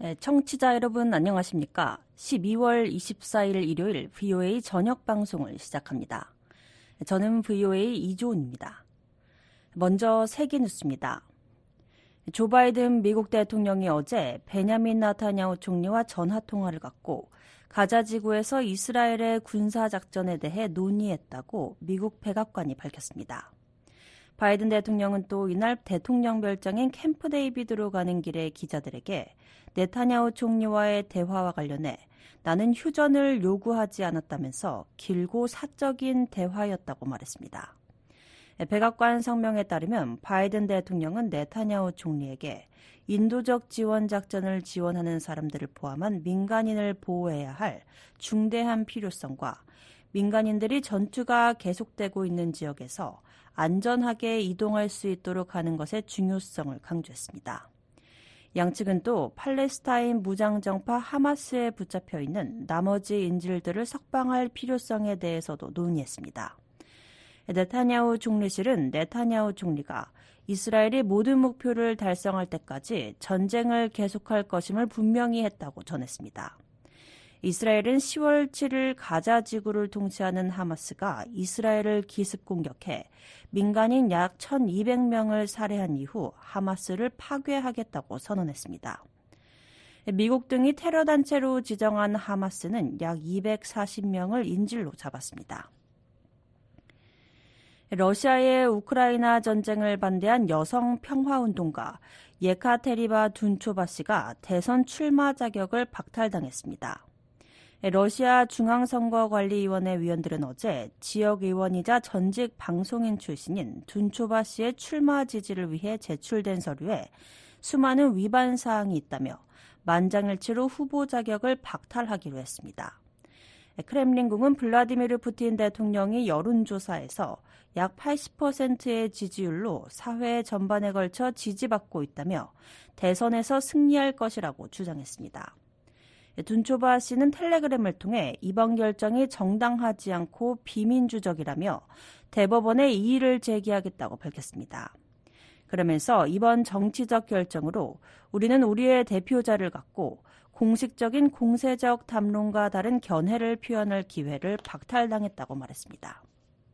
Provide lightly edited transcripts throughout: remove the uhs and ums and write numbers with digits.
네, 청취자 여러분 안녕하십니까? 12월 24일 일요일 VOA 저녁 방송을 시작합니다. 저는 VOA 이조은입니다. 먼저 세계 뉴스입니다. 조 바이든 미국 대통령이 어제 베냐민 나타냐후 총리와 전화통화를 갖고 가자 지구에서 이스라엘의 군사작전에 대해 논의했다고 미국 백악관이 밝혔습니다. 바이든 대통령은 또 이날 대통령 별장인 캠프 데이비드로 가는 길에 기자들에게 네타냐후 총리와의 대화와 관련해 나는 휴전을 요구하지 않았다면서 길고 사적인 대화였다고 말했습니다. 백악관 성명에 따르면 바이든 대통령은 네타냐후 총리에게 인도적 지원 작전을 지원하는 사람들을 포함한 민간인을 보호해야 할 중대한 필요성과 민간인들이 전투가 계속되고 있는 지역에서 안전하게 이동할 수 있도록 하는 것의 중요성을 강조했습니다. 양측은 또 팔레스타인 무장정파 하마스에 붙잡혀 있는 나머지 인질들을 석방할 필요성에 대해서도 논의했습니다. 네타냐후 총리실은 네타냐후 총리가 이스라엘이 모든 목표를 달성할 때까지 전쟁을 계속할 것임을 분명히 했다고 전했습니다. 이스라엘은 10월 7일 가자 지구를 통치하는 하마스가 이스라엘을 기습 공격해 민간인 약 1,200명을 살해한 이후 하마스를 파괴하겠다고 선언했습니다. 미국 등이 테러 단체로 지정한 하마스는 약 240명을 인질로 잡았습니다. 러시아의 우크라이나 전쟁을 반대한 여성 평화운동가 예카테리바 둔초바 씨가 대선 출마 자격을 박탈당했습니다. 러시아 중앙선거관리위원회 위원들은 어제 지역 의원이자 전직 방송인 출신인 둔초바 씨의 출마 지지를 위해 제출된 서류에 수많은 위반 사항이 있다며 만장일치로 후보 자격을 박탈하기로 했습니다. 크렘린궁은 블라디미르 푸틴 대통령이 여론조사에서 약 80%의 지지율로 사회 전반에 걸쳐 지지받고 있다며 대선에서 승리할 것이라고 주장했습니다. 둔초바 씨는 텔레그램을 통해 이번 결정이 정당하지 않고 비민주적이라며 대법원에 이의를 제기하겠다고 밝혔습니다. 그러면서 이번 정치적 결정으로 우리는 우리의 대표자를 갖고 공식적인 공세적 담론과 다른 견해를 표현할 기회를 박탈당했다고 말했습니다.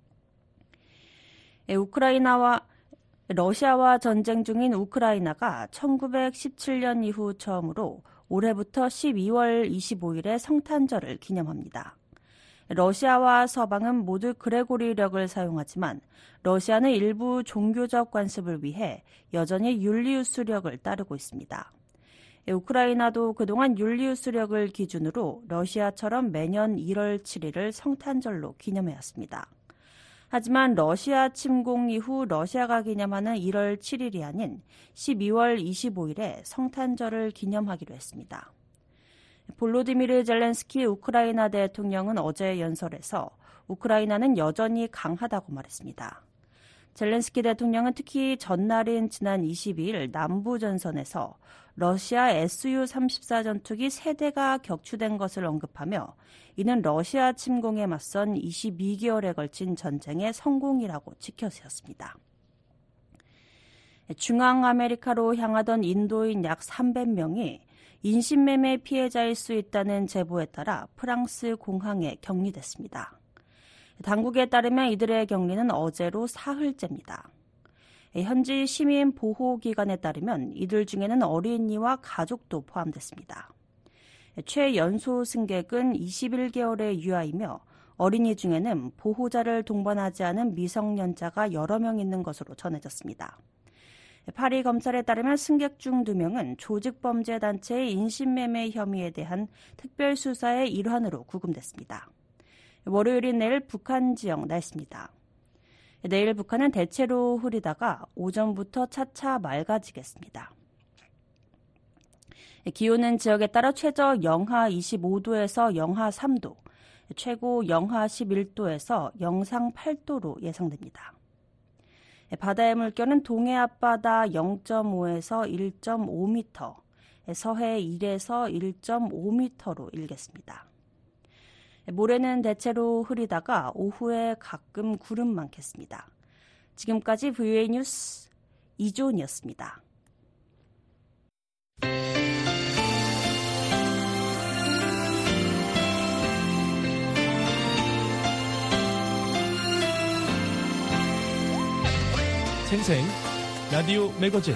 러시아와 전쟁 중인 우크라이나가 1917년 이후 처음으로 올해부터 12월 25일에 성탄절을 기념합니다. 러시아와 서방은 모두 그레고리력을 사용하지만 러시아는 일부 종교적 관습을 위해 여전히 율리우스력을 따르고 있습니다. 우크라이나도 그동안 율리우스력을 기준으로 러시아처럼 매년 1월 7일을 성탄절로 기념해왔습니다. 하지만 러시아 침공 이후 러시아가 기념하는 1월 7일이 아닌 12월 25일에 성탄절을 기념하기로 했습니다. 볼로디미르 젤렌스키 우크라이나 대통령은 어제 연설에서 우크라이나는 여전히 강하다고 말했습니다. 젤렌스키 대통령은 특히 전날인 지난 22일 남부전선에서 러시아 Su-34 전투기 3대가 격추된 것을 언급하며 이는 러시아 침공에 맞선 22개월에 걸친 전쟁의 성공이라고 치켜세웠습니다. 중앙아메리카로 향하던 인도인 약 300명이 인신매매 피해자일 수 있다는 제보에 따라 프랑스 공항에 격리됐습니다. 당국에 따르면 이들의 격리는 어제로 사흘째입니다. 현지 시민 보호기관에 따르면 이들 중에는 어린이와 가족도 포함됐습니다. 최연소 승객은 21개월의 유아이며 어린이 중에는 보호자를 동반하지 않은 미성년자가 여러 명 있는 것으로 전해졌습니다. 파리 검찰에 따르면 승객 중 2명은 조직범죄단체의 인신매매 혐의에 대한 특별수사의 일환으로 구금됐습니다. 월요일인 내일 북한 지역 날씨입니다. 내일 북한은 대체로 흐리다가 오전부터 차차 맑아지겠습니다. 기온은 지역에 따라 최저 영하 25도에서 영하 3도, 최고 영하 11도에서 영상 8도로 예상됩니다. 바다의 물결은 동해 앞바다 0.5에서 1.5m, 서해 1에서 1.5m로 일겠습니다. 모레는 대체로 흐리다가 오후에 가끔 구름 많겠습니다. 지금까지 VOA 뉴스 이조은이었습니다. 생생 라디오 매거진.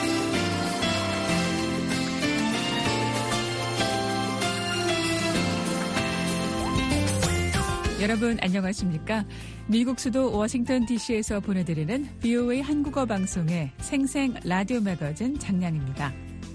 여러분 안녕하십니까? 미국 수도 워싱턴 DC에서 보내드리는 VOA 한국어 방송의 생생 라디오 매거진 장량입니다.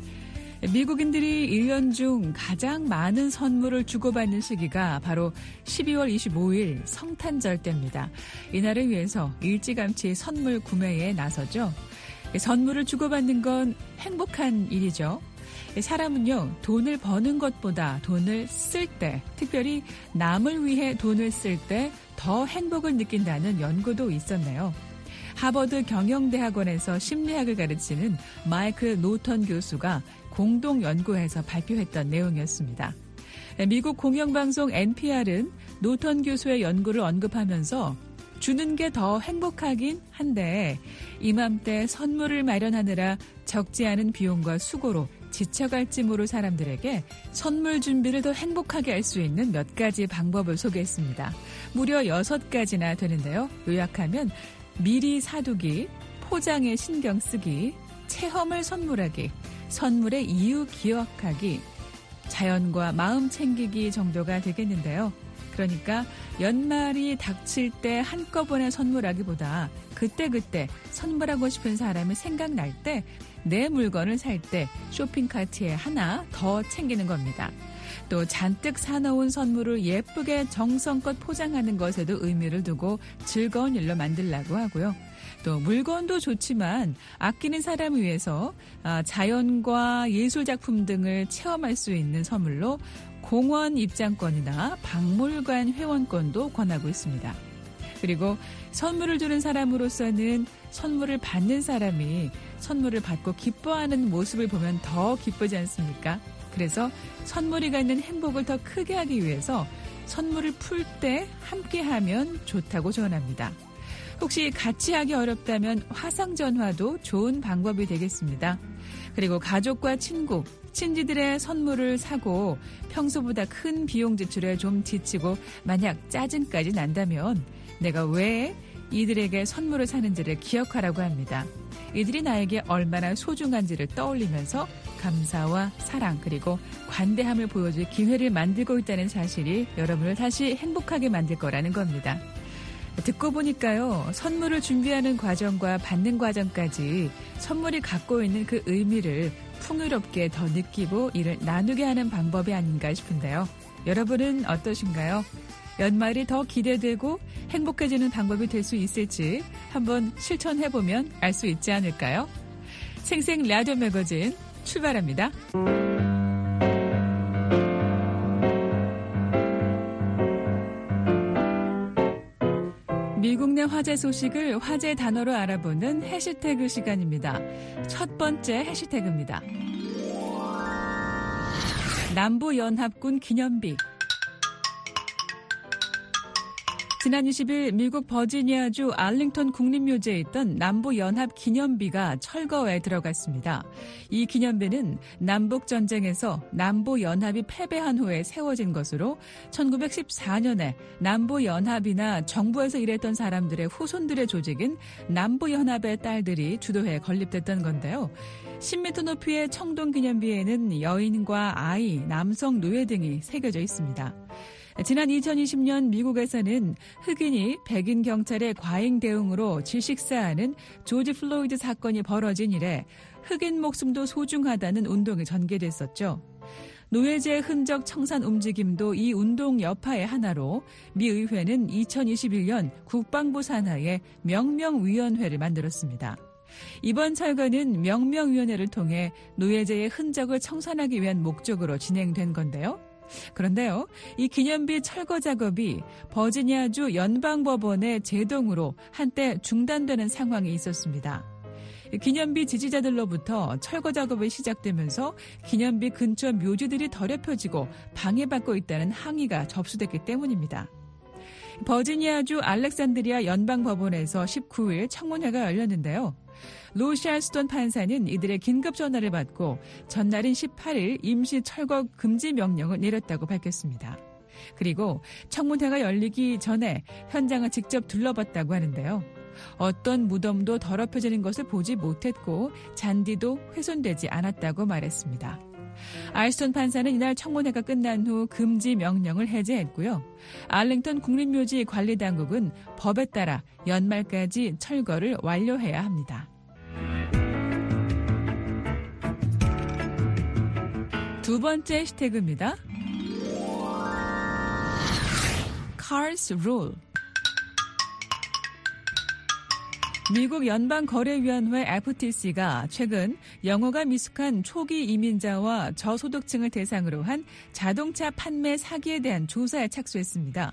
미국인들이 1년 중 가장 많은 선물을 주고받는 시기가 바로 12월 25일 성탄절 때입니다. 이날을 위해서 일찌감치 선물 구매에 나서죠. 선물을 주고받는 건 행복한 일이죠. 사람은요, 돈을 버는 것보다 돈을 쓸 때, 특별히 남을 위해 돈을 쓸 때 더 행복을 느낀다는 연구도 있었네요. 하버드 경영대학원에서 심리학을 가르치는 마이클 노턴 교수가 공동 연구해서 발표했던 내용이었습니다. 미국 공영방송 NPR은 노턴 교수의 연구를 언급하면서 주는 게 더 행복하긴 한데 이맘때 선물을 마련하느라 적지 않은 비용과 수고로 지쳐갈지 모를 사람들에게 선물 준비를 더 행복하게 할 수 있는 몇 가지 방법을 소개했습니다. 무려 6가지나 되는데요. 요약하면 미리 사두기, 포장에 신경 쓰기, 체험을 선물하기, 선물의 이유 기억하기, 자연과 마음 챙기기 정도가 되겠는데요. 그러니까 연말이 닥칠 때 한꺼번에 선물하기보다 그때그때 선물하고 싶은 사람이 생각날 때 내 물건을 살 때 쇼핑카트에 하나 더 챙기는 겁니다. 또 잔뜩 사놓은 선물을 예쁘게 정성껏 포장하는 것에도 의미를 두고 즐거운 일로 만들려고 하고요. 또 물건도 좋지만 아끼는 사람을 위해서 자연과 예술작품 등을 체험할 수 있는 선물로 공원 입장권이나 박물관 회원권도 권하고 있습니다. 그리고 선물을 주는 사람으로서는 선물을 받는 사람이 선물을 받고 기뻐하는 모습을 보면 더 기쁘지 않습니까? 그래서 선물이 갖는 행복을 더 크게 하기 위해서 선물을 풀 때 함께하면 좋다고 조언합니다. 혹시 같이 하기 어렵다면 화상전화도 좋은 방법이 되겠습니다. 그리고 가족과 친구, 친지들의 선물을 사고 평소보다 큰 비용 지출에 좀 지치고 만약 짜증까지 난다면 내가 왜 이들에게 선물을 사는지를 기억하라고 합니다. 이들이 나에게 얼마나 소중한지를 떠올리면서 감사와 사랑 그리고 관대함을 보여줄 기회를 만들고 있다는 사실이 여러분을 다시 행복하게 만들 거라는 겁니다. 듣고 보니까요, 선물을 준비하는 과정과 받는 과정까지 선물이 갖고 있는 그 의미를 풍요롭게 더 느끼고 이를 나누게 하는 방법이 아닌가 싶은데요. 여러분은 어떠신가요? 연말이 더 기대되고 행복해지는 방법이 될 수 있을지 한번 실천해보면 알 수 있지 않을까요? 생생 라디오 매거진 출발합니다. 미국 내 화제 소식을 화제 단어로 알아보는 해시태그 시간입니다. 첫 번째 해시태그입니다. 남부연합군 기념비. 지난 20일 미국 버지니아주 알링턴 국립묘지에 있던 남부연합 기념비가 철거에 들어갔습니다. 이 기념비는 남북전쟁에서 남부연합이 패배한 후에 세워진 것으로 1914년에 남부연합이나 정부에서 일했던 사람들의 후손들의 조직인 남부연합의 딸들이 주도해 건립됐던 건데요. 10m 높이의 청동기념비에는 여인과 아이, 남성 노예 등이 새겨져 있습니다. 지난 2020년 미국에서는 흑인이 백인 경찰의 과잉 대응으로 질식사하는 조지 플로이드 사건이 벌어진 이래 흑인 목숨도 소중하다는 운동이 전개됐었죠. 노예제 흔적 청산 움직임도 이 운동 여파의 하나로 미 의회는 2021년 국방부 산하에 명명위원회를 만들었습니다. 이번 철거는 명명위원회를 통해 노예제의 흔적을 청산하기 위한 목적으로 진행된 건데요. 그런데요, 이 기념비 철거 작업이 버지니아주 연방법원의 제동으로 한때 중단되는 상황이 있었습니다. 기념비 지지자들로부터 철거 작업이 시작되면서 기념비 근처 묘지들이 더럽혀지고 방해받고 있다는 항의가 접수됐기 때문입니다. 버지니아주 알렉산드리아 연방법원에서 19일 청문회가 열렸는데요. 로샬스톤 판사는 이들의 긴급 전화를 받고 전날인 18일 임시 철거 금지 명령을 내렸다고 밝혔습니다. 그리고 청문회가 열리기 전에 현장을 직접 둘러봤다고 하는데요. 어떤 무덤도 더럽혀지는 것을 보지 못했고 잔디도 훼손되지 않았다고 말했습니다. 알스톤 판사는 이날 청문회가 끝난 후 금지 명령을 해제했고요. 알링턴 국립묘지 관리당국은 법에 따라 연말까지 철거를 완료해야 합니다. 두 번째 해시태그입니다. Cars Rule. 미국 연방거래위원회 FTC가 최근 영어가 미숙한 초기 이민자와 저소득층을 대상으로 한 자동차 판매 사기에 대한 조사에 착수했습니다.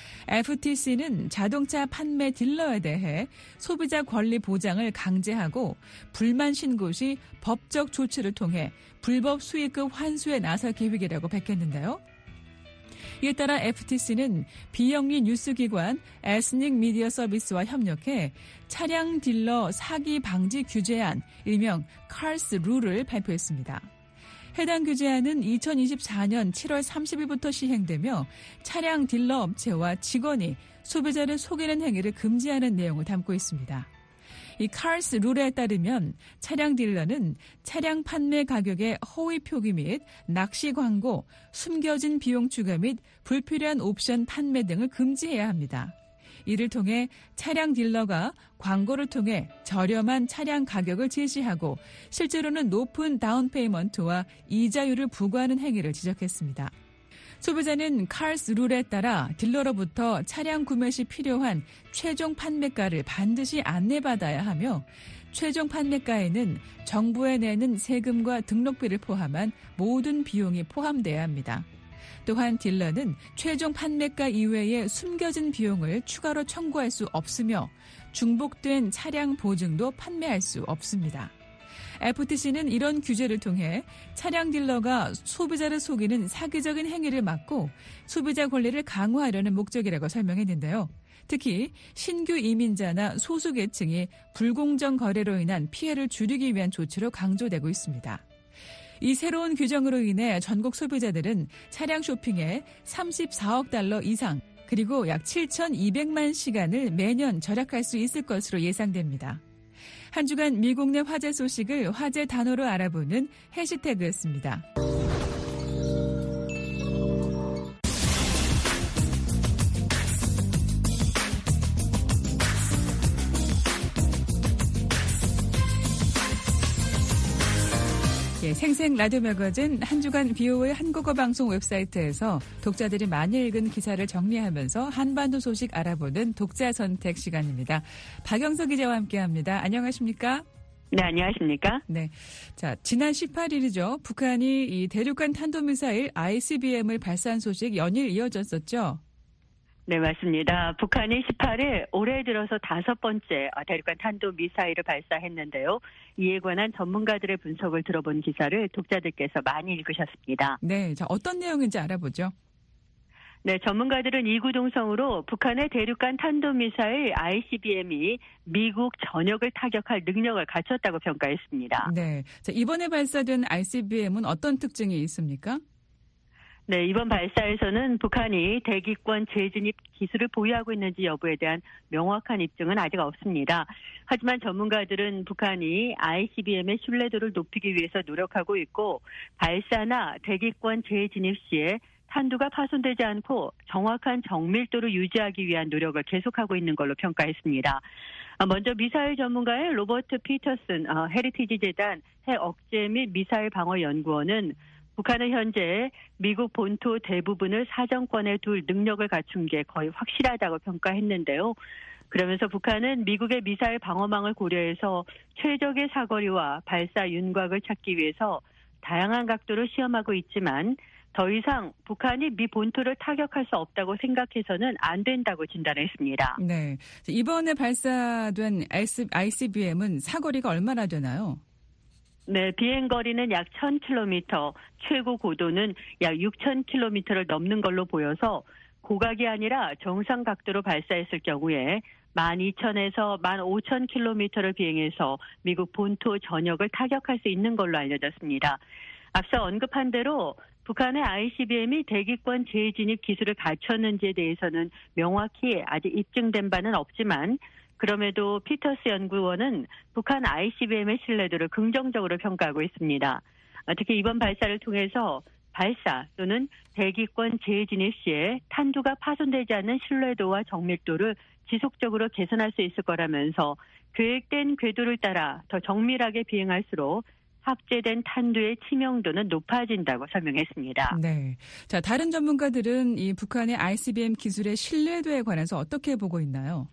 FTC는 자동차 판매 딜러에 대해 소비자 권리 보장을 강제하고 불만 신고 시 법적 조치를 통해 불법 수익금 환수에 나설 계획이라고 밝혔는데요. 이에 따라 FTC는 비영리 뉴스기관 에스닉 미디어 서비스와 협력해 차량 딜러 사기 방지 규제안, 일명 카스 룰을 발표했습니다. 해당 규제안은 2024년 7월 30일부터 시행되며 차량 딜러 업체와 직원이 소비자를 속이는 행위를 금지하는 내용을 담고 있습니다. 이 카스 룰에 따르면 차량 딜러는 차량 판매 가격의 허위 표기 및 낚시 광고, 숨겨진 비용 추가 및 불필요한 옵션 판매 등을 금지해야 합니다. 이를 통해 차량 딜러가 광고를 통해 저렴한 차량 가격을 제시하고 실제로는 높은 다운페이먼트와 이자율을 부과하는 행위를 지적했습니다. 소비자는 카스 룰에 따라 딜러로부터 차량 구매 시 필요한 최종 판매가를 반드시 안내받아야 하며 최종 판매가에는 정부에 내는 세금과 등록비를 포함한 모든 비용이 포함돼야 합니다. 또한 딜러는 최종 판매가 이외에 숨겨진 비용을 추가로 청구할 수 없으며 중복된 차량 보증도 판매할 수 없습니다. FTC는 이런 규제를 통해 차량 딜러가 소비자를 속이는 사기적인 행위를 막고 소비자 권리를 강화하려는 목적이라고 설명했는데요. 특히 신규 이민자나 소수계층이 불공정 거래로 인한 피해를 줄이기 위한 조치로 강조되고 있습니다. 이 새로운 규정으로 인해 전국 소비자들은 차량 쇼핑에 34억 달러 이상 그리고 약 7,200만 시간을 매년 절약할 수 있을 것으로 예상됩니다. 한 주간 미국 내 화제 소식을 화제 단어로 알아보는 해시태그였습니다. 생생 라디오 매거진 한 주간 BOA 한국어 방송 웹사이트에서 독자들이 많이 읽은 기사를 정리하면서 한반도 소식 알아보는 독자 선택 시간입니다. 박영석 기자와 함께합니다. 안녕하십니까? 네, 안녕하십니까? 네, 자 지난 18일이죠. 북한이 이 대륙간 탄도미사일 ICBM을 발사한 소식 연일 이어졌었죠. 네, 맞습니다. 북한이 18일 올해 들어서 5번째 대륙간 탄도미사일을 발사했는데요. 이에 관한 전문가들의 분석을 들어본 기사를 독자들께서 많이 읽으셨습니다. 네, 자 어떤 내용인지 알아보죠. 네, 전문가들은 이구동성으로 북한의 대륙간 탄도미사일 ICBM이 미국 전역을 타격할 능력을 갖췄다고 평가했습니다. 네, 자 이번에 발사된 ICBM은 어떤 특징이 있습니까? 네, 이번 발사에서는 북한이 대기권 재진입 기술을 보유하고 있는지 여부에 대한 명확한 입증은 아직 없습니다. 하지만 전문가들은 북한이 ICBM의 신뢰도를 높이기 위해서 노력하고 있고 발사나 대기권 재진입 시에 탄두가 파손되지 않고 정확한 정밀도를 유지하기 위한 노력을 계속하고 있는 걸로 평가했습니다. 먼저 미사일 전문가의 로버트 피터슨 헤리티지 재단 핵억제 및 미사일 방어 연구원은 북한은 현재 미국 본토 대부분을 사정권에 둘 능력을 갖춘 게 거의 확실하다고 평가했는데요. 그러면서 북한은 미국의 미사일 방어망을 고려해서 최적의 사거리와 발사 윤곽을 찾기 위해서 다양한 각도로 시험하고 있지만 더 이상 북한이 미 본토를 타격할 수 없다고 생각해서는 안 된다고 진단했습니다. 네, 이번에 발사된 ICBM은 사거리가 얼마나 되나요? 네, 비행거리는 약 1,000km, 최고 고도는 약 6,000km를 넘는 걸로 보여서 고각이 아니라 정상 각도로 발사했을 경우에 12,000에서 15,000km를 비행해서 미국 본토 전역을 타격할 수 있는 걸로 알려졌습니다. 앞서 언급한 대로 북한의 ICBM이 대기권 재진입 기술을 갖췄는지에 대해서는 명확히 아직 입증된 바는 없지만 그럼에도 피터스 연구원은 북한 ICBM의 신뢰도를 긍정적으로 평가하고 있습니다. 특히 이번 발사를 통해서 발사 또는 대기권 재진입 시에 탄두가 파손되지 않는 신뢰도와 정밀도를 지속적으로 개선할 수 있을 거라면서 계획된 궤도를 따라 더 정밀하게 비행할수록 합재된 탄두의 치명도는 높아진다고 설명했습니다. 네. 자, 다른 전문가들은 이 북한의 ICBM 기술의 신뢰도에 관해서 어떻게 보고 있나요?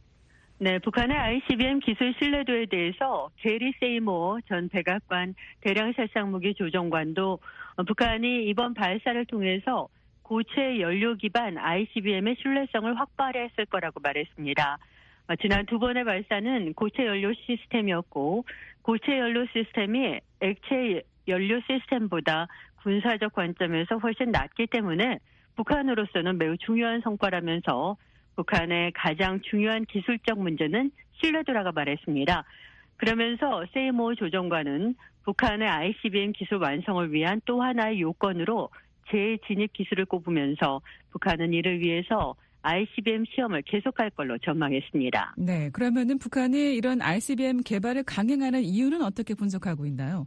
네, 북한의 ICBM 기술 신뢰도에 대해서 게리 세이모 전 백악관 대량살상무기 조정관도 북한이 이번 발사를 통해서 고체 연료 기반 ICBM의 신뢰성을 확보하려 했을 거라고 말했습니다. 지난 두 번의 발사는 고체 연료 시스템이었고 고체 연료 시스템이 액체 연료 시스템보다 군사적 관점에서 훨씬 낮기 때문에 북한으로서는 매우 중요한 성과라면서 북한의 가장 중요한 기술적 문제는 신뢰도라고 말했습니다. 그러면서 세이모 조정관은 북한의 ICBM 기술 완성을 위한 또 하나의 요건으로 재진입 기술을 꼽으면서 북한은 이를 위해서 ICBM 시험을 계속할 걸로 전망했습니다. 네, 그러면은 북한이 이런 ICBM 개발을 강행하는 이유는 어떻게 분석하고 있나요?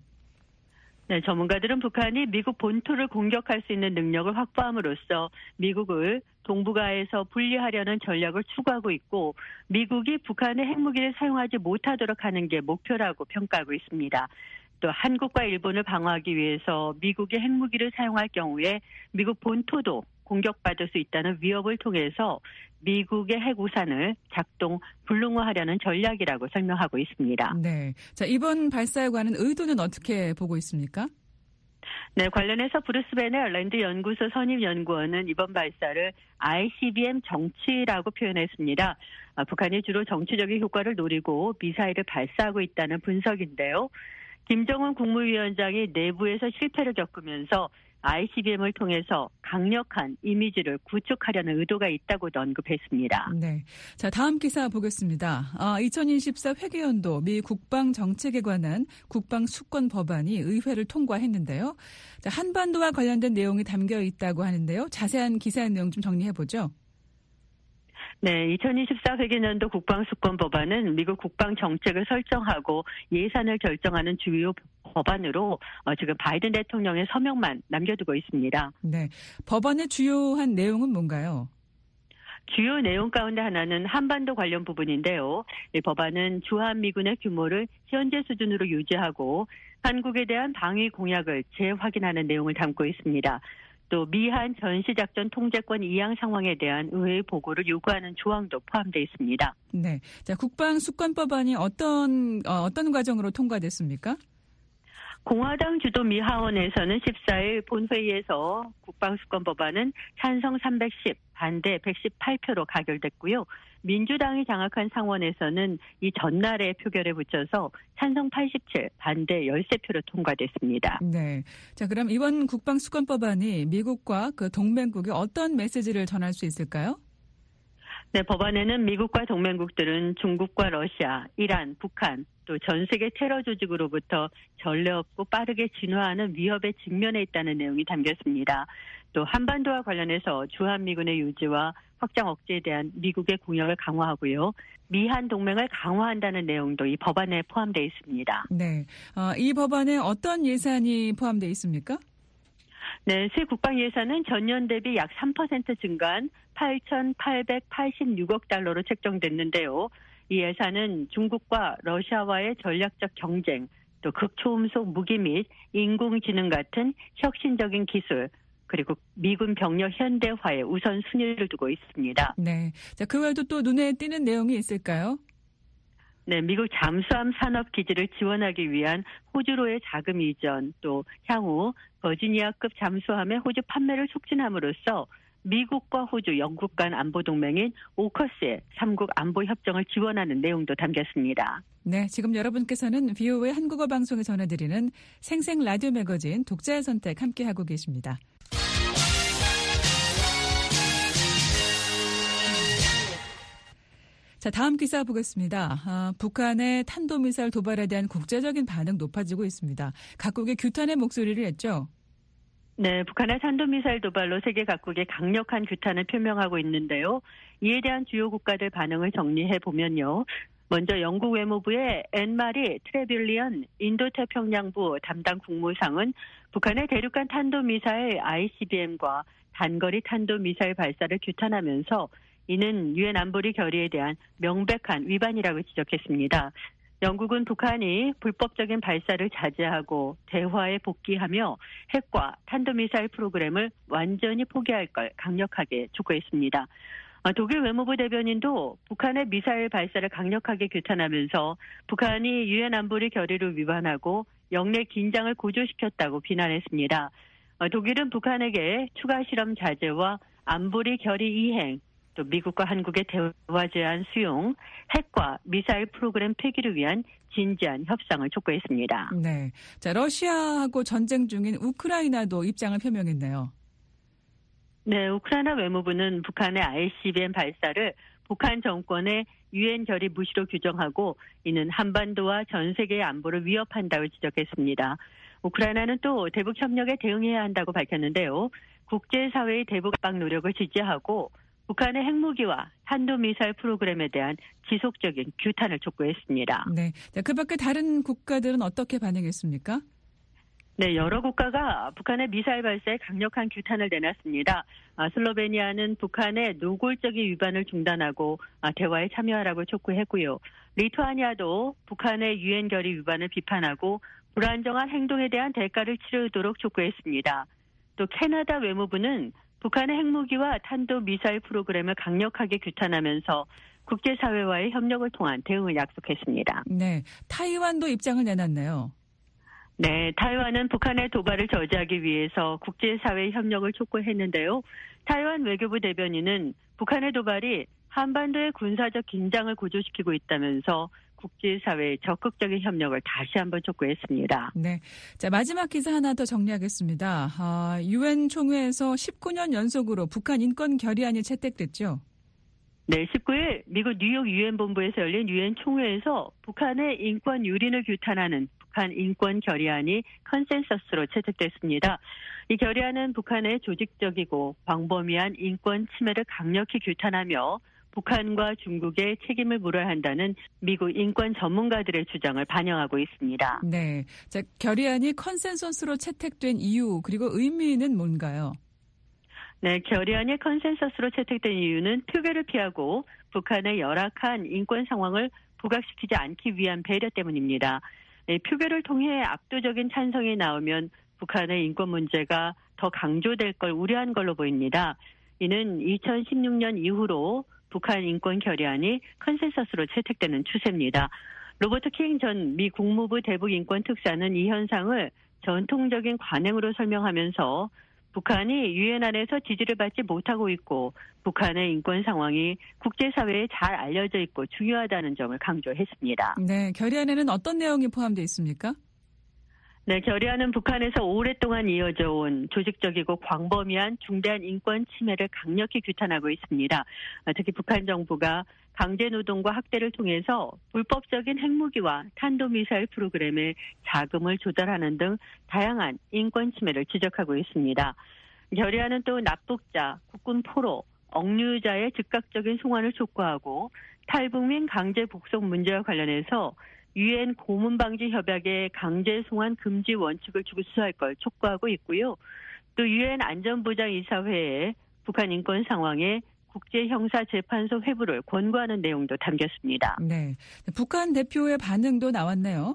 네, 전문가들은 북한이 미국 본토를 공격할 수 있는 능력을 확보함으로써 미국을 동북아에서 분리하려는 전략을 추구하고 있고 미국이 북한의 핵무기를 사용하지 못하도록 하는 게 목표라고 평가하고 있습니다. 또 한국과 일본을 방어하기 위해서 미국의 핵무기를 사용할 경우에 미국 본토도 공격받을 수 있다는 위협을 통해서 미국의 핵우산을 작동 불능화하려는 전략이라고 설명하고 있습니다. 네. 자, 이번 발사에 관한 의도는 어떻게 보고 있습니까? 네, 관련해서 브루스 베넬 랜드 연구소 선임 연구원은 이번 발사를 ICBM 정치라고 표현했습니다. 북한이 주로 정치적인 효과를 노리고 미사일을 발사하고 있다는 분석인데요. 김정은 국무위원장이 내부에서 실패를 겪으면서 ICBM을 통해서 강력한 이미지를 구축하려는 의도가 있다고도 언급했습니다. 네. 자, 다음 기사 보겠습니다. 2024 회계연도 미 국방 정책에 관한 국방 수권 법안이 의회를 통과했는데요. 자, 한반도와 관련된 내용이 담겨 있다고 하는데요. 자세한 기사의 내용 좀 정리해 보죠. 네, 2024 회계연도 국방수권 법안은 미국 국방 정책을 설정하고 예산을 결정하는 주요 법안으로 지금 바이든 대통령의 서명만 남겨두고 있습니다. 네, 법안의 주요한 내용은 뭔가요? 주요 내용 가운데 하나는 한반도 관련 부분인데요. 이 법안은 주한미군의 규모를 현재 수준으로 유지하고 한국에 대한 방위 공약을 재확인하는 내용을 담고 있습니다. 또 미한 전시작전 통제권 이양 상황에 대한 의회의 보고를 요구하는 조항도 포함되어 있습니다. 네, 자, 국방수권법안이 어떤 과정으로 통과됐습니까? 공화당 주도 미 하원에서는 14일 본회의에서 국방수권법안은 찬성 310, 반대 118표로 가결됐고요. 민주당이 장악한 상원에서는 이 전날에 표결에 붙여서 찬성 87, 반대 13표로 통과됐습니다. 네. 자, 그럼 이번 국방수권법안이 미국과 그 동맹국에 어떤 메시지를 전할 수 있을까요? 네, 법안에는 미국과 동맹국들은 중국과 러시아, 이란, 북한, 또 전 세계 테러 조직으로부터 전례 없고 빠르게 진화하는 위협에 직면해 있다는 내용이 담겼습니다. 또 한반도와 관련해서 주한미군의 유지와 확장 억제에 대한 미국의 공약을 강화하고요. 미한 동맹을 강화한다는 내용도 이 법안에 포함되어 있습니다. 네, 이 법안에 어떤 예산이 포함되어 있습니까? 네, 새 국방 예산은 전년 대비 약 3% 증가한 8,886억 달러로 책정됐는데요. 이 예산은 중국과 러시아와의 전략적 경쟁, 또 극초음속 무기 및 인공지능 같은 혁신적인 기술, 그리고 미군 병력 현대화에 우선 순위를 두고 있습니다. 네, 자, 그 외에도 또 눈에 띄는 내용이 있을까요? 네, 미국 잠수함 산업 기지를 지원하기 위한 호주로의 자금 이전, 또 향후 버지니아급 잠수함의 호주 판매를 촉진함으로써 미국과 호주, 영국 간 안보 동맹인 오커스의 3국 안보 협정을 지원하는 내용도 담겼습니다. 네, 지금 여러분께서는 VOA 한국어 방송에 전해드리는 생생 라디오 매거진 독자의 선택 함께하고 계십니다. 자, 다음 기사 보겠습니다. 북한의 탄도미사일 도발에 대한 국제적인 반응 높아지고 있습니다. 각국의 규탄의 목소리를 했죠. 네, 북한의 탄도미사일 도발로 세계 각국의 강력한 규탄을 표명하고 있는데요. 이에 대한 주요 국가들 반응을 정리해 보면요. 먼저 영국 외무부의 앤마리 트레빌리언 인도태평양부 담당 국무상은 북한의 대륙간 탄도미사일 ICBM과 단거리 탄도미사일 발사를 규탄하면서 이는 유엔 안보리 결의에 대한 명백한 위반이라고 지적했습니다. 영국은 북한이 불법적인 발사를 자제하고 대화에 복귀하며 핵과 탄도미사일 프로그램을 완전히 포기할 걸 강력하게 촉구했습니다. 독일 외무부 대변인도 북한의 미사일 발사를 강력하게 규탄하면서 북한이 유엔 안보리 결의를 위반하고 영내 긴장을 고조시켰다고 비난했습니다. 독일은 북한에게 추가 실험 자제와 안보리 결의 이행, 또 미국과 한국의 대화 제한 수용, 핵과 미사일 프로그램 폐기를 위한 진지한 협상을 촉구했습니다. 네, 자 러시아하고 전쟁 중인 우크라이나도 입장을 표명했네요. 네, 우크라이나 외무부는 북한의 ICBM 발사를 북한 정권의 유엔 결의 무시로 규정하고 이는 한반도와 전 세계의 안보를 위협한다고 지적했습니다. 우크라이나는 또 대북 협력에 대응해야 한다고 밝혔는데요. 국제사회의 대북 압박 노력을 지지하고 북한의 핵무기와 탄도미사일 프로그램에 대한 지속적인 규탄을 촉구했습니다. 네, 그 밖에 다른 국가들은 어떻게 반응했습니까? 네, 여러 국가가 북한의 미사일 발사에 강력한 규탄을 내놨습니다. 슬로베니아는 북한의 노골적인 위반을 중단하고 대화에 참여하라고 촉구했고요. 리투아니아도 북한의 유엔 결의 위반을 비판하고 불안정한 행동에 대한 대가를 치르도록 촉구했습니다. 또 캐나다 외무부는 북한의 핵무기와 탄도미사일 프로그램을 강력하게 규탄하면서 국제사회와의 협력을 통한 대응을 약속했습니다. 네, 타이완도 입장을 내놨네요. 네, 타이완은 북한의 도발을 저지하기 위해서 국제사회의 협력을 촉구했는데요. 타이완 외교부 대변인은 북한의 도발이 한반도의 군사적 긴장을 고조시키고 있다면서 국제사회의 적극적인 협력을 다시 한번 촉구했습니다. 네, 자 마지막 기사 하나 더 정리하겠습니다. 유엔 총회에서 19년 연속으로 북한 인권 결의안이 채택됐죠? 네, 19일 미국 뉴욕 유엔 본부에서 열린 유엔 총회에서 북한의 인권 유린을 규탄하는 북한 인권 결의안이 컨센서스로 채택됐습니다. 이 결의안은 북한의 조직적이고 광범위한 인권 침해를 강력히 규탄하며 북한과 중국의 책임을 물어야 한다는 미국 인권 전문가들의 주장을 반영하고 있습니다. 네, 자 결의안이 컨센서스로 채택된 이유 그리고 의미는 뭔가요? 네, 결의안이 컨센서스로 채택된 이유는 표결을 피하고 북한의 열악한 인권 상황을 부각시키지 않기 위한 배려 때문입니다. 네, 표결을 통해 압도적인 찬성이 나오면 북한의 인권 문제가 더 강조될 걸 우려한 걸로 보입니다. 이는 2016년 이후로 북한 인권 결의안이 컨센서스로 채택되는 추세입니다. 로버트 킹 전 미 국무부 대북 인권 특사는 이 현상을 전통적인 관행으로 설명하면서 북한이 유엔 안에서 지지를 받지 못하고 있고 북한의 인권 상황이 국제사회에 잘 알려져 있고 중요하다는 점을 강조했습니다. 네, 결의안에는 어떤 내용이 포함되어 있습니까? 네, 결의안은 북한에서 오랫동안 이어져 온 조직적이고 광범위한 중대한 인권 침해를 강력히 규탄하고 있습니다. 특히 북한 정부가 강제노동과 학대를 통해서 불법적인 핵무기와 탄도미사일 프로그램에 자금을 조달하는 등 다양한 인권 침해를 지적하고 있습니다. 결의안은 또 납북자, 국군 포로, 억류자의 즉각적인 송환을 촉구하고 탈북민 강제 복속 문제와 관련해서 유엔 고문방지 협약의 강제 송환 금지 원칙을 준수할 걸 촉구하고 있고요. 또 유엔 안전보장이사회에 북한 인권 상황에 국제형사재판소 회부를 권고하는 내용도 담겼습니다. 네, 북한 대표의 반응도 나왔네요.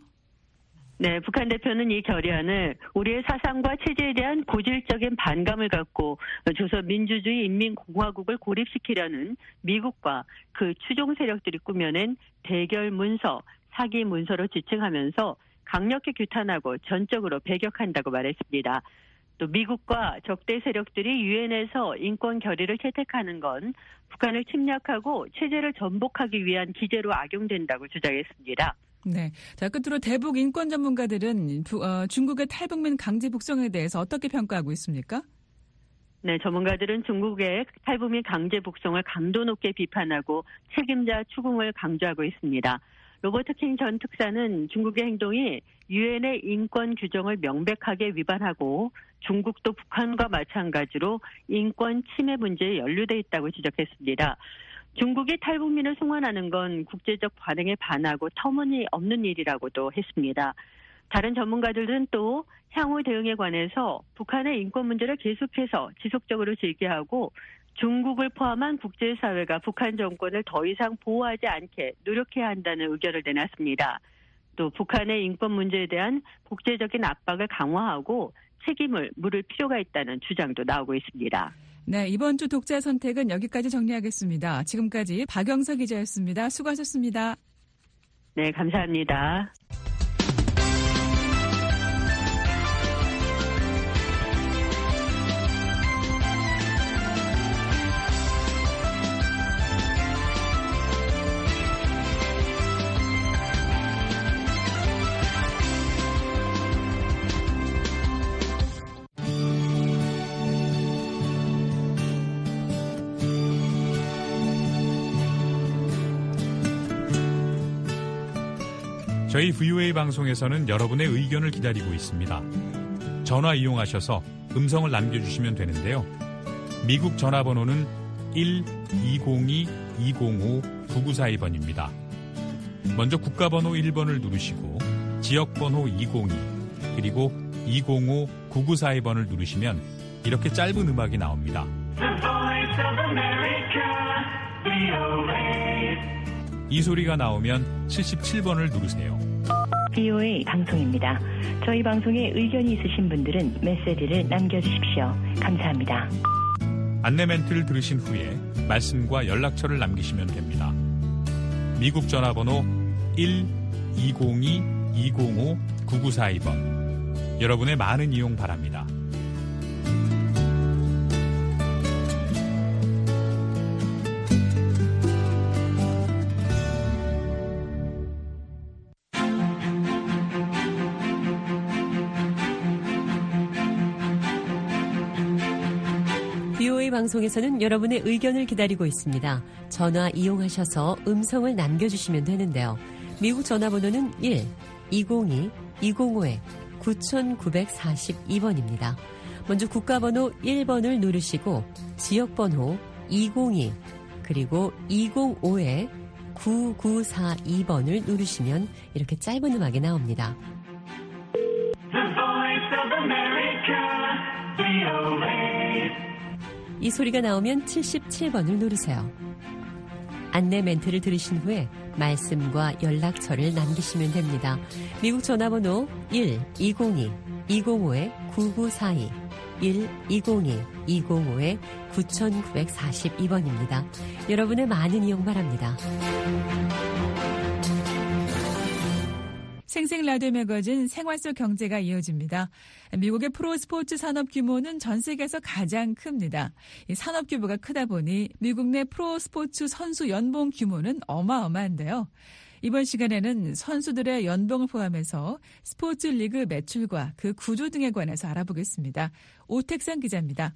네, 북한 대표는 이 결의안을 우리의 사상과 체제에 대한 고질적인 반감을 갖고 조선민주주의 인민공화국을 고립시키려는 미국과 그 추종 세력들이 꾸며낸 대결 문서, 사기 문서로 지칭하면서 강력히 규탄하고 전적으로 배격한다고 말했습니다. 또 미국과 적대 세력들이 유엔에서 인권 결의를 채택하는 건 북한을 침략하고 체제를 전복하기 위한 기제로 악용된다고 주장했습니다. 네, 자 끝으로 대북 인권 전문가들은 중국의 탈북민 강제 북송에 대해서 어떻게 평가하고 있습니까? 네, 전문가들은 중국의 탈북민 강제 북송을 강도 높게 비판하고 책임자 추궁을 강조하고 있습니다. 로버트 킹 전 특사는 중국의 행동이 유엔의 인권 규정을 명백하게 위반하고 중국도 북한과 마찬가지로 인권 침해 문제에 연루돼 있다고 지적했습니다. 중국이 탈북민을 송환하는 건 국제적 반응에 반하고 터무니없는 일이라고도 했습니다. 다른 전문가들은 또 향후 대응에 관해서 북한의 인권 문제를 계속해서 지속적으로 제기하고 중국을 포함한 국제사회가 북한 정권을 더 이상 보호하지 않게 노력해야 한다는 의견을 내놨습니다. 또 북한의 인권 문제에 대한 국제적인 압박을 강화하고 책임을 물을 필요가 있다는 주장도 나오고 있습니다. 네, 이번 주 독자 선택은 여기까지 정리하겠습니다. 지금까지 박영서 기자였습니다. 수고하셨습니다. 네, 감사합니다. 저희 VOA 방송에서는 여러분의 의견을 기다리고 있습니다. 전화 이용하셔서 음성을 남겨주시면 되는데요. 미국 전화번호는 1-202-205-9942번입니다. 먼저 국가번호 1번을 누르시고 지역번호 202 그리고 205-9942번을 누르시면 이렇게 짧은 음악이 나옵니다. 이 소리가 나오면 77번을 누르세요. VOA 방송입니다. 저희 방송에 의견이 있으신 분들은 메시지를 남겨주십시오. 감사합니다. 안내 멘트를 들으신 후에 말씀과 연락처를 남기시면 됩니다. 미국 전화번호 1-202-205-9942번. 여러분의 많은 이용 바랍니다. VOA 방송에서는 여러분의 의견을 기다리고 있습니다. 전화 이용하셔서 음성을 남겨주시면 되는데요. 미국 전화번호는 1-202-205-9942번입니다. 먼저 국가번호 1번을 누르시고 지역번호 202 그리고 205-9942번을 누르시면 이렇게 짧은 음악이 나옵니다. 이 소리가 나오면 77번을 누르세요. 안내 멘트를 들으신 후에 말씀과 연락처를 남기시면 됩니다. 미국 전화번호 1-202-205-9942 1-202-205-9942번입니다. 여러분의 많은 이용 바랍니다. 생생 라디오 매거진 생활 속 경제가 이어집니다. 미국의 프로스포츠 산업 규모는 전 세계에서 가장 큽니다. 이 산업 규모가 크다 보니 미국 내 프로스포츠 선수 연봉 규모는 어마어마한데요. 이번 시간에는 선수들의 연봉을 포함해서 스포츠 리그 매출과 그 구조 등에 관해서 알아보겠습니다. 오택상 기자입니다.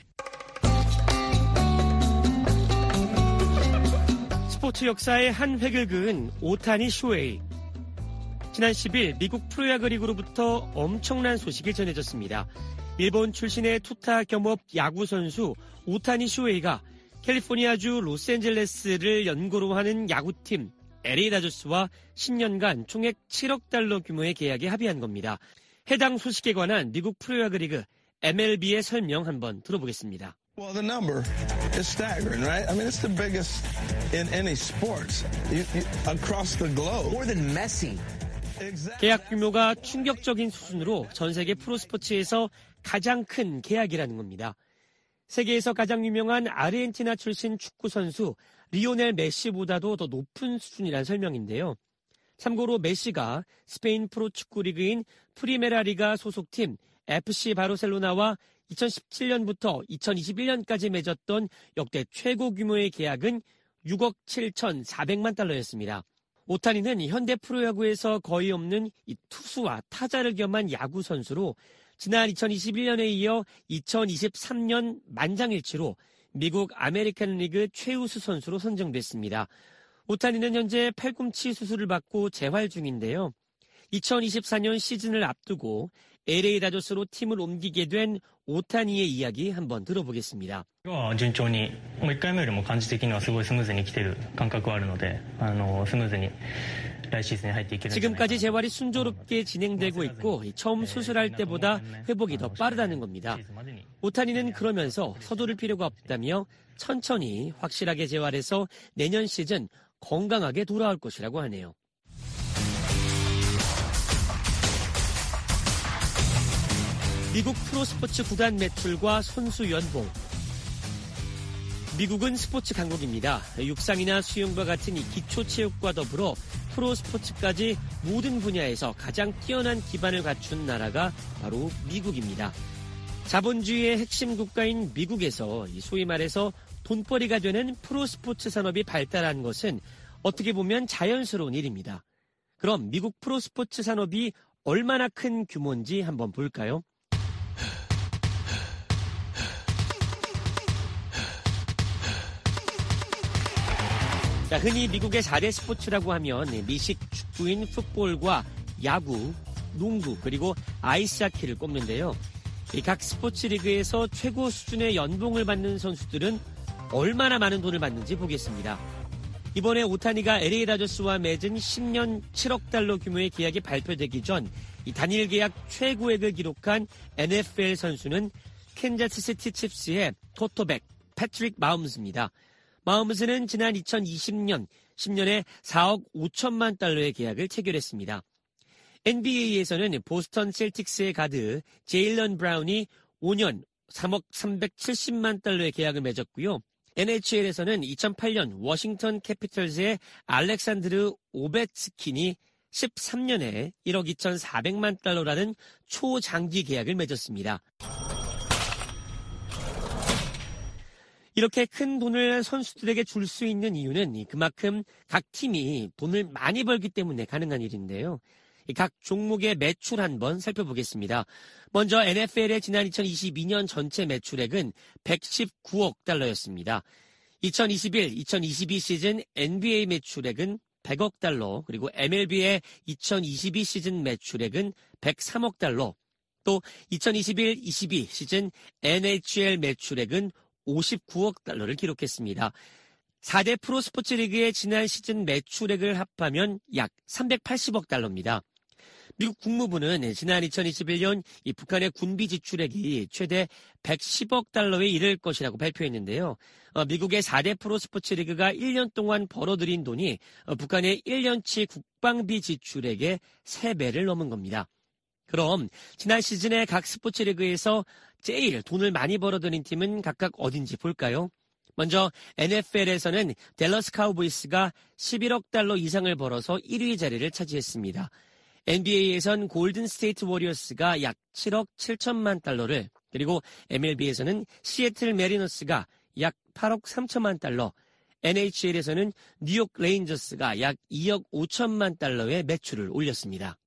스포츠 역사의 한 획을 그은 오타니 쇼헤이. 지난 10일 미국 프로야구 리그로부터 엄청난 소식이 전해졌습니다. 일본 출신의 투타 겸업 야구 선수 오타니 쇼헤이가 캘리포니아주 로스앤젤레스를 연고로 하는 야구팀 LA 다저스와 10년간 총액 7억 달러 규모의 계약에 합의한 겁니다. 해당 소식에 관한 미국 프로야구 리그 MLB의 설명 한번 들어보겠습니다. Well, the number is staggering, right? I mean, it's the biggest in any sports across the globe. More than Messi. 계약 규모가 충격적인 수준으로 전 세계 프로스포츠에서 가장 큰 계약이라는 겁니다. 세계에서 가장 유명한 아르헨티나 출신 축구 선수 리오넬 메시보다도 더 높은 수준이라는 설명인데요. 참고로 메시가 스페인 프로축구 리그인 프리메라 리가 소속팀 FC 바르셀로나와 2017년부터 2021년까지 맺었던 역대 최고 규모의 계약은 6억 7,400만 달러였습니다. 오타니는 현대 프로야구에서 거의 없는 이 투수와 타자를 겸한 야구 선수로 지난 2021년에 이어 2023년 만장일치로 미국 아메리칸 리그 최우수 선수로 선정됐습니다. 오타니는 현재 팔꿈치 수술을 받고 재활 중인데요. 2024년 시즌을 앞두고 LA 다저스로 팀을 옮기게 된 오타니의 이야기 한번 들어보겠습니다. 順調にもう1回目よりも感じ的にはすごいスムーズに来てる感覚はあるので、スムーズに来シーズンに入っていけるんじゃないかな。 지금까지 재활이 순조롭게 진행되고 있고 처음 수술할 때보다 회복이 더 빠르다는 겁니다. 오타니는 그러면서 서두를 필요가 없다며 천천히 확실하게 재활해서 내년 시즌 건강하게 돌아올 것이라고 하네요. 미국 프로스포츠 구단 매출과 선수 연봉. 미국은 스포츠 강국입니다. 육상이나 수영과 같은 이 기초체육과 더불어 프로스포츠까지 모든 분야에서 가장 뛰어난 기반을 갖춘 나라가 바로 미국입니다. 자본주의의 핵심 국가인 미국에서 소위 말해서 돈벌이가 되는 프로스포츠 산업이 발달한 것은 어떻게 보면 자연스러운 일입니다. 그럼 미국 프로스포츠 산업이 얼마나 큰 규모인지 한번 볼까요? 자, 흔히 미국의 4대 스포츠라고 하면 미식 축구인 풋볼과 야구, 농구, 그리고 아이스하키를 꼽는데요. 각 스포츠 리그에서 최고 수준의 연봉을 받는 선수들은 얼마나 많은 돈을 받는지 보겠습니다. 이번에 오타니가 LA 다저스와 맺은 10년 7억 달러 규모의 계약이 발표되기 전 이 단일 계약 최고액을 기록한 NFL 선수는 캔자스시티 칩스의 쿼터백 패트릭 마홈스입니다. 마홈스는 지난 2020년 10년에 4억 5천만 달러의 계약을 체결했습니다. NBA에서는 보스턴 셀틱스의 가드 제일런 브라운이 5년 3억 370만 달러의 계약을 맺었고요. NHL에서는 2008년 워싱턴 캐피털즈의 알렉산드르 오베츠킨이 13년에 1억 2,400만 달러라는 초장기 계약을 맺었습니다. 이렇게 큰 돈을 선수들에게 줄 수 있는 이유는 그만큼 각 팀이 돈을 많이 벌기 때문에 가능한 일인데요. 각 종목의 매출 한번 살펴보겠습니다. 먼저 NFL의 지난 2022년 전체 매출액은 119억 달러였습니다. 2021-2022 시즌 NBA 매출액은 100억 달러, 그리고 MLB의 2022 시즌 매출액은 103억 달러, 또 2021-22 시즌 NHL 매출액은 59억 달러를 기록했습니다. 4대 프로스포츠 리그의 지난 시즌 매출액을 합하면 약 380억 달러입니다. 미국 국무부는 지난 2021년 이 북한의 군비 지출액이 최대 110억 달러에 이를 것이라고 발표했는데요. 미국의 4대 프로스포츠 리그가 1년 동안 벌어들인 돈이 북한의 1년치 국방비 지출액의 3배를 넘은 겁니다. 그럼 지난 시즌에 각 스포츠 리그에서 제일 돈을 많이 벌어들인 팀은 각각 어딘지 볼까요? 먼저 NFL에서는 댈러스 카우보이스가 11억 달러 이상을 벌어서 1위 자리를 차지했습니다. NBA에선 골든 스테이트 워리어스가 약 7억 7천만 달러를, 그리고 MLB에서는 시애틀 메리너스가 약 8억 3천만 달러, NHL에서는 뉴욕 레인저스가 약 2억 5천만 달러의 매출을 올렸습니다.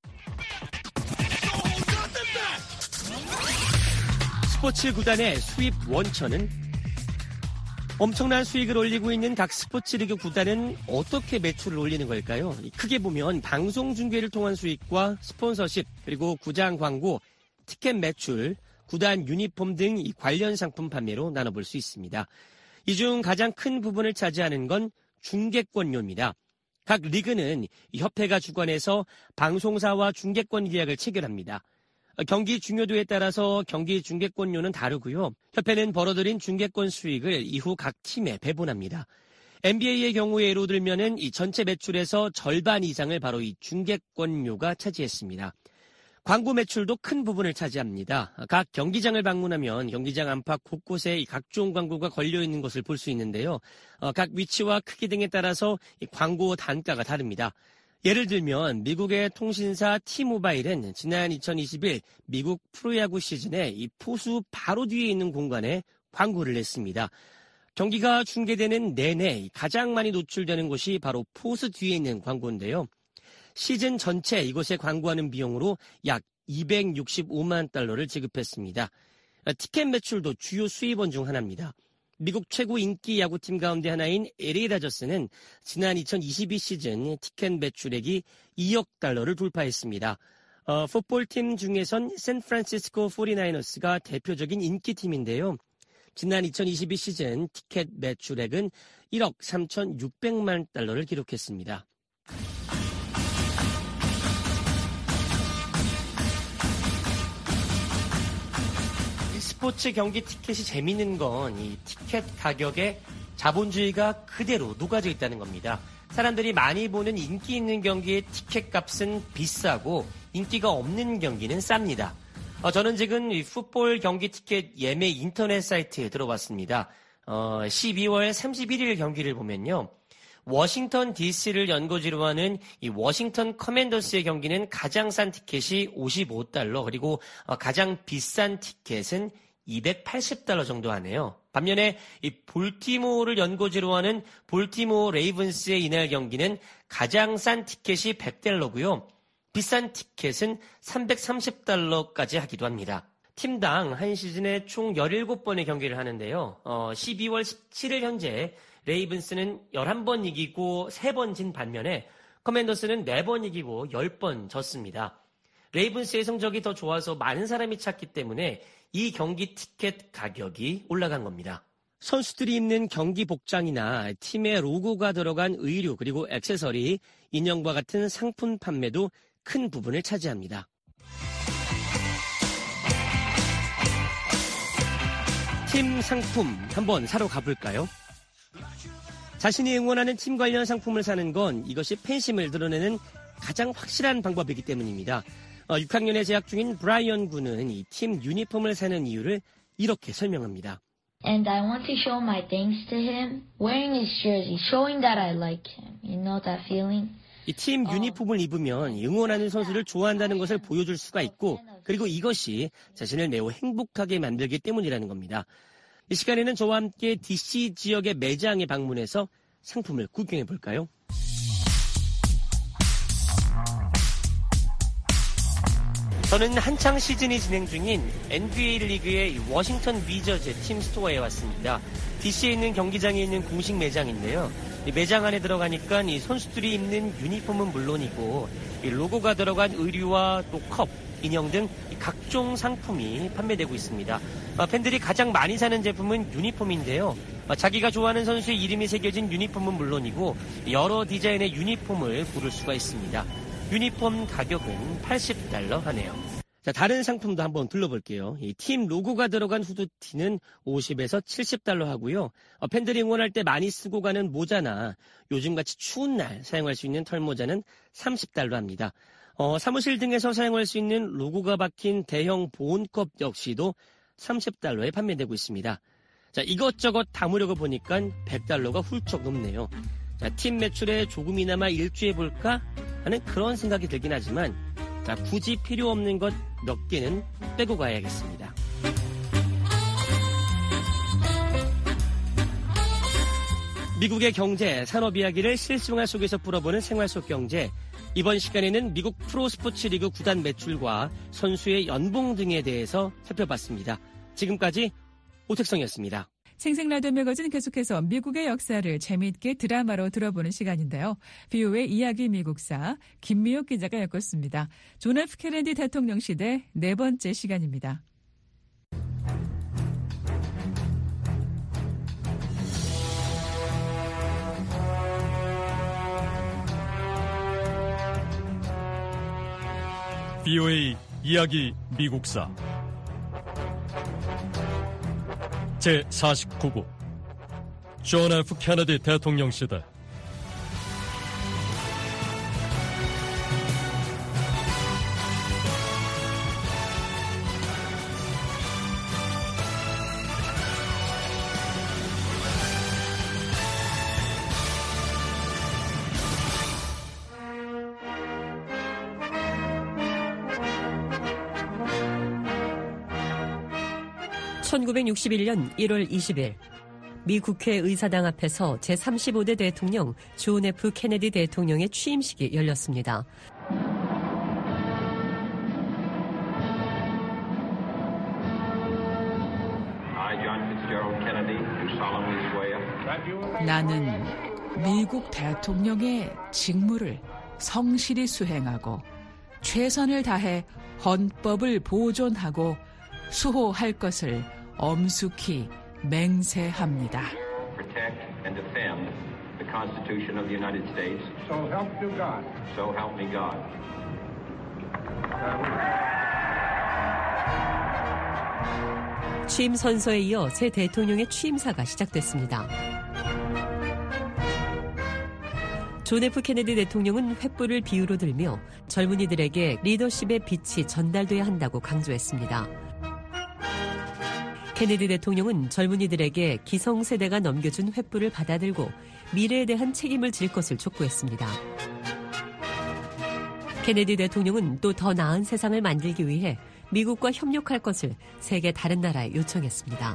스포츠 구단의 수입 원천은? 엄청난 수익을 올리고 있는 각 스포츠 리그 구단은 어떻게 매출을 올리는 걸까요? 크게 보면 방송 중계를 통한 수익과 스폰서십, 그리고 구장 광고, 티켓 매출, 구단 유니폼 등 이 관련 상품 판매로 나눠볼 수 있습니다. 이 중 가장 큰 부분을 차지하는 건 중계권료입니다. 각 리그는 협회가 주관해서 방송사와 중계권 계약을 체결합니다. 경기 중요도에 따라서 경기 중계권료는 다르고요. 협회는 벌어들인 중계권 수익을 이후 각 팀에 배분합니다. NBA의 경우에 예로 들면은 이 전체 매출에서 절반 이상을 바로 이 중계권료가 차지했습니다. 광고 매출도 큰 부분을 차지합니다. 각 경기장을 방문하면 경기장 안팎 곳곳에 각종 광고가 걸려 있는 것을 볼 수 있는데요. 각 위치와 크기 등에 따라서 이 광고 단가가 다릅니다. 예를 들면 미국의 통신사 T-모바일은 지난 2021 미국 프로야구 시즌에 이 포수 바로 뒤에 있는 공간에 광고를 냈습니다. 경기가 중계되는 내내 가장 많이 노출되는 곳이 바로 포수 뒤에 있는 광고인데요. 시즌 전체 이곳에 광고하는 비용으로 약 265만 달러를 지급했습니다. 티켓 매출도 주요 수입원 중 하나입니다. 미국 최고 인기 야구팀 가운데 하나인 LA 다저스는 지난 2022 시즌 티켓 매출액이 2억 달러를 돌파했습니다. 풋볼팀 중에선 샌프란시스코 49어스가 대표적인 인기팀인데요. 지난 2022 시즌 티켓 매출액은 1억 3,600만 달러를 기록했습니다. 스포츠 경기 티켓이 재밌는 건 이 티켓 가격에 자본주의가 그대로 녹아져 있다는 겁니다. 사람들이 많이 보는 인기 있는 경기의 티켓 값은 비싸고 인기가 없는 경기는 쌉니다. 저는 지금 이 풋볼 경기 티켓 예매 인터넷 사이트에 들어봤습니다. 12월 31일 경기를 보면요. 워싱턴 DC를 연고지로 하는 이 워싱턴 커맨더스의 경기는 가장 싼 티켓이 $55, 그리고 가장 비싼 티켓은 $280 정도 하네요. 반면에 이 볼티모어를 연고지로 하는 볼티모어 레이븐스의 이날 경기는 가장 싼 티켓이 $100고요. 비싼 티켓은 $330까지 하기도 합니다. 팀당 한 시즌에 총 17번의 경기를 하는데요. 12월 17일 현재 레이븐스는 11번 이기고 3번 진 반면에 커맨더스는 4번 이기고 10번 졌습니다. 레이븐스의 성적이 더 좋아서 많은 사람이 찾기 때문에 이 경기 티켓 가격이 올라간 겁니다. 선수들이 입는 경기 복장이나 팀의 로고가 들어간 의류 그리고 액세서리, 인형과 같은 상품 판매도 큰 부분을 차지합니다. 팀 상품 한번 사러 가볼까요? 자신이 응원하는 팀 관련 상품을 사는 건 이것이 팬심을 드러내는 가장 확실한 방법이기 때문입니다. 6학년에 재학 중인 브라이언 군은 이 팀 유니폼을 사는 이유를 이렇게 설명합니다. And I want to show my thanks to him, wearing his jersey, showing that I like him. You know that feeling? 이 팀 유니폼을 입으면 응원하는 선수를 좋아한다는 것을 보여줄 수가 있고, 그리고 이것이 자신을 매우 행복하게 만들기 때문이라는 겁니다. 이 시간에는 저와 함께 DC 지역의 매장에 방문해서 상품을 구경해 볼까요? 저는 한창 시즌이 진행 중인 NBA 리그의 워싱턴 위저즈 팀 스토어에 왔습니다. DC에 있는 경기장에 있는 공식 매장인데요. 이 매장 안에 들어가니까 이 선수들이 입는 유니폼은 물론이고 이 로고가 들어간 의류와 또 컵, 인형 등 각종 상품이 판매되고 있습니다. 팬들이 가장 많이 사는 제품은 유니폼인데요. 자기가 좋아하는 선수의 이름이 새겨진 유니폼은 물론이고 여러 디자인의 유니폼을 고를 수가 있습니다. 유니폼 가격은 $80 하네요. 자, 다른 상품도 한번 둘러볼게요. 이 팀 로고가 들어간 후드티는 $50에서 $70 하고요. 팬들이 응원할 때 많이 쓰고 가는 모자나 요즘같이 추운 날 사용할 수 있는 털모자는 $30 합니다. 사무실 등에서 사용할 수 있는 로고가 박힌 대형 보온컵 역시도 $30에 판매되고 있습니다. 자, 이것저것 담으려고 보니까 $100가 훌쩍 넘네요. 자, 팀 매출에 조금이나마 일주해볼까 하는 그런 생각이 들긴 하지만 자, 굳이 필요 없는 것 몇 개는 빼고 가야겠습니다. 미국의 경제, 산업 이야기를 실생활 속에서 풀어보는 생활 속 경제. 이번 시간에는 미국 프로스포츠 리그 구단 매출과 선수의 연봉 등에 대해서 살펴봤습니다. 지금까지 오택성이었습니다. 생생라디오 매거진 계속해서 미국의 역사를 재미있게 드라마로 들어보는 시간인데요. VOA 이야기 미국사 김미옥 기자가 엮었습니다. 존 F 케네디 대통령 시대 네 번째 시간입니다. VOA 이야기 미국사 제49부 존 F 케네디 대통령 시대. (1961년 1월 20일) 미 국회 의사당 앞에서 제35대 대통령 존 F 케네디 대통령의 취임식이 열렸습니다. I, John Fitzgerald, 나는 미국 대통령의 직무를 성실히 수행하고 최선을 다해 헌법을 보존하고 수호할 것을 엄숙히 맹세합니다. Protect and defend the Constitution of the United States. So help you God. So help me God. 취임 선서에 이어 새 대통령의 취임사가 시작됐습니다. 존 F 케네디 대통령은 횃불을 비유로 들며 젊은이들에게 리더십의 빛이 전달돼야 한다고 강조했습니다. 케네디 대통령은 젊은이들에게 기성세대가 넘겨준 횃불을 받아들고 미래에 대한 책임을 질 것을 촉구했습니다. 케네디 대통령은 또 더 나은 세상을 만들기 위해 미국과 협력할 것을 세계 다른 나라에 요청했습니다.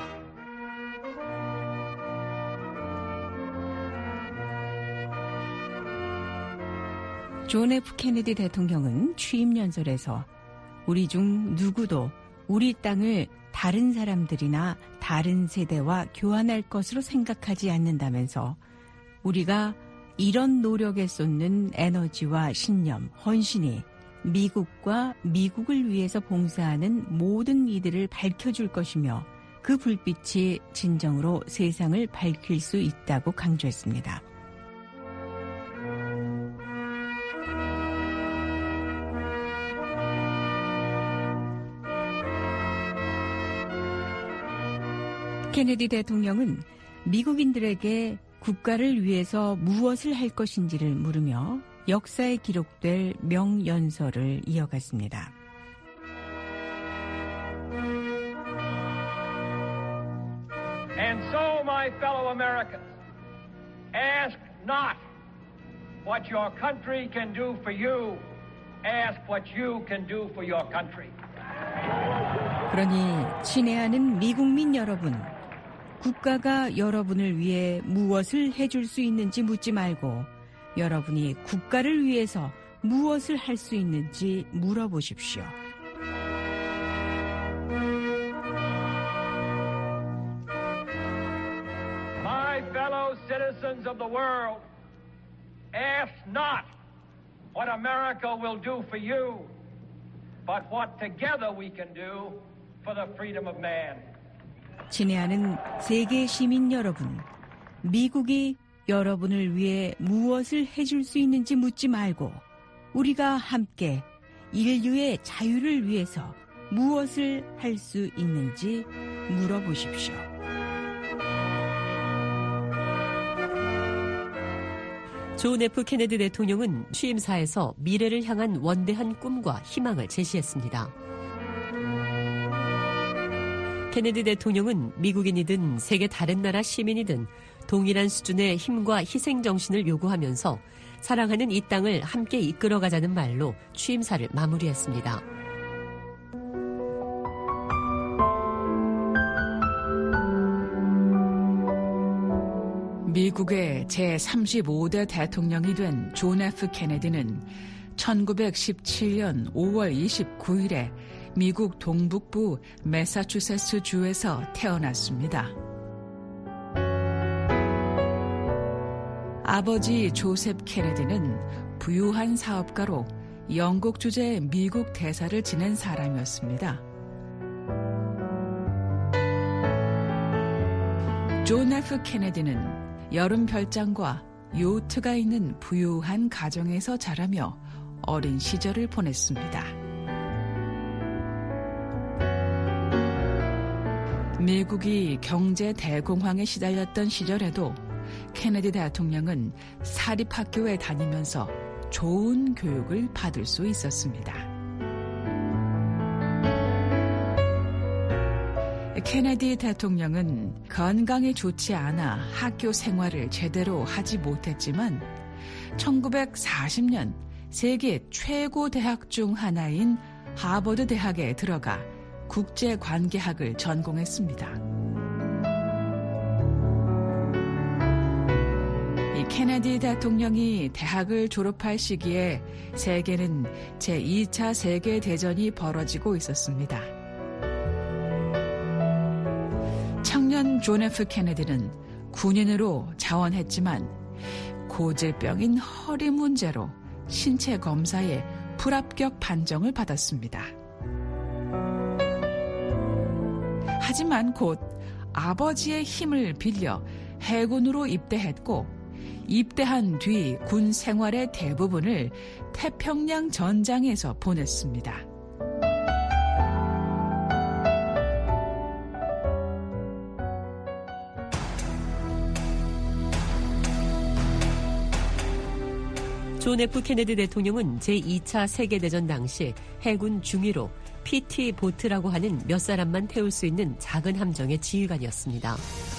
존 F 케네디 대통령은 취임 연설에서 우리 중 누구도 우리 땅을 다른 사람들이나 다른 세대와 교환할 것으로 생각하지 않는다면서 우리가 이런 노력에 쏟는 에너지와 신념, 헌신이 미국과 미국을 위해서 봉사하는 모든 이들을 밝혀줄 것이며 그 불빛이 진정으로 세상을 밝힐 수 있다고 강조했습니다. 케네디 대통령은 미국인들에게 국가를 위해서 무엇을 할 것인지를 물으며 역사에 기록될 명연설을 이어갔습니다. And so, my fellow Americans, ask not what your country can do for you. Ask what you can do for your country. 그러니 친애하는 미국민 여러분, 국가가 여러분을 위해 무엇을 해줄 수 있는지 묻지 말고 여러분이 국가를 위해서 무엇을 할 수 있는지 물어보십시오. My fellow citizens of the world, ask not what America will do for you, but what together we can do for the freedom of man. 친애하는 세계 시민 여러분, 미국이 여러분을 위해 무엇을 해줄 수 있는지 묻지 말고 우리가 함께 인류의 자유를 위해서 무엇을 할 수 있는지 물어보십시오. 존 F 케네디 대통령은 취임사에서 미래를 향한 원대한 꿈과 희망을 제시했습니다. 케네디 대통령은 미국인이든 세계 다른 나라 시민이든 동일한 수준의 힘과 희생 정신을 요구하면서 사랑하는 이 땅을 함께 이끌어가자는 말로 취임사를 마무리했습니다. 미국의 제35대 대통령이 된 존 F 케네디는 1917년 5월 29일에 미국 동북부 매사추세츠 주에서 태어났습니다. 아버지 조셉 케네디는 부유한 사업가로 영국 주재 미국 대사를 지낸 사람이었습니다. 존 F 케네디는 여름 별장과 요트가 있는 부유한 가정에서 자라며 어린 시절을 보냈습니다. 미국이 경제 대공황에 시달렸던 시절에도 케네디 대통령은 사립학교에 다니면서 좋은 교육을 받을 수 있었습니다. 케네디 대통령은 건강이 좋지 않아 학교 생활을 제대로 하지 못했지만 1940년 세계 최고 대학 중 하나인 하버드 대학에 들어가 국제관계학을 전공했습니다. 이 케네디 대통령이 대학을 졸업할 시기에 세계는 제2차 세계대전이 벌어지고 있었습니다. 청년 존 F 케네디는 군인으로 자원했지만 고질병인 허리 문제로 신체 검사에 불합격 판정을 받았습니다. 하지만 곧 아버지의 힘을 빌려 해군으로 입대했고 입대한 뒤 군 생활의 대부분을 태평양 전장에서 보냈습니다. 존 F 케네디 대통령은 제2차 세계대전 당시 해군 중위로 PT 보트라고 하는 몇 사람만 태울 수 있는 작은 함정의 지휘관이었습니다.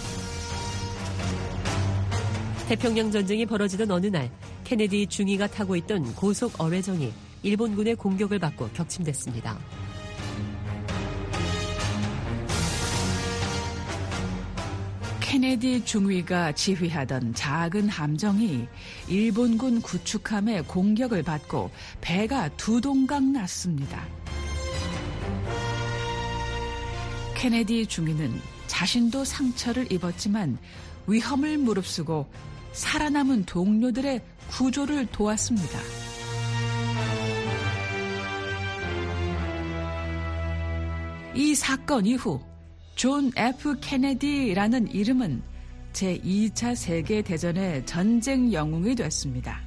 태평양 전쟁이 벌어지던 어느 날 케네디 중위가 타고 있던 고속 어뢰정이 일본군의 공격을 받고 격침됐습니다. 케네디 중위가 지휘하던 작은 함정이 일본군 구축함의 공격을 받고 배가 두 동강 났습니다. 케네디 중위는 자신도 상처를 입었지만 위험을 무릅쓰고 살아남은 동료들의 구조를 도왔습니다. 이 사건 이후 존 F 케네디라는 이름은 제2차 세계대전의 전쟁 영웅이 됐습니다.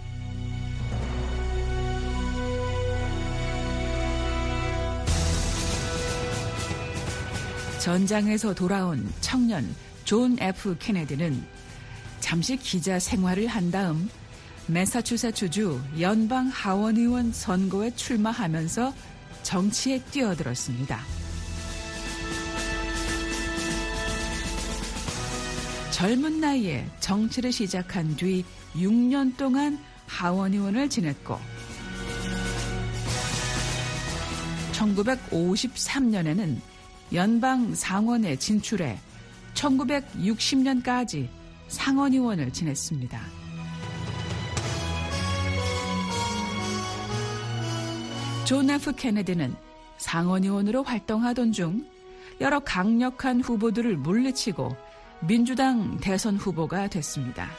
전장에서 돌아온 청년 존 F 케네디는 잠시 기자 생활을 한 다음 매사추세츠주 연방 하원의원 선거에 출마하면서 정치에 뛰어들었습니다. 젊은 나이에 정치를 시작한 뒤 6년 동안 하원의원을 지냈고 1953년에는 연방 상원에 진출해 1960년까지 상원의원을 지냈습니다. 존 F 케네디는 상원의원으로 활동하던 중 여러 강력한 후보들을 물리치고 민주당 대선 후보가 됐습니다.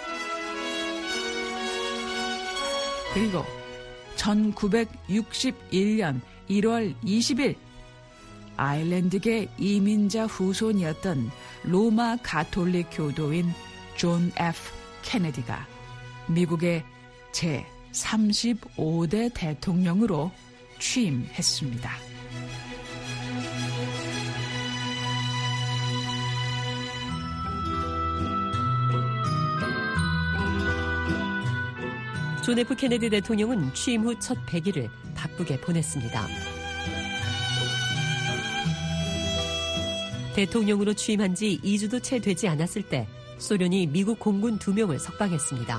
그리고 1961년 1월 20일 아일랜드계 이민자 후손이었던 로마 가톨릭 교도인 존 F 케네디가 미국의 제35대 대통령으로 취임했습니다. 존 F 케네디 대통령은 취임 후 첫 100일을 바쁘게 보냈습니다. 대통령으로 취임한 지 2주도 채 되지 않았을 때 소련이 미국 공군 2명을 석방했습니다.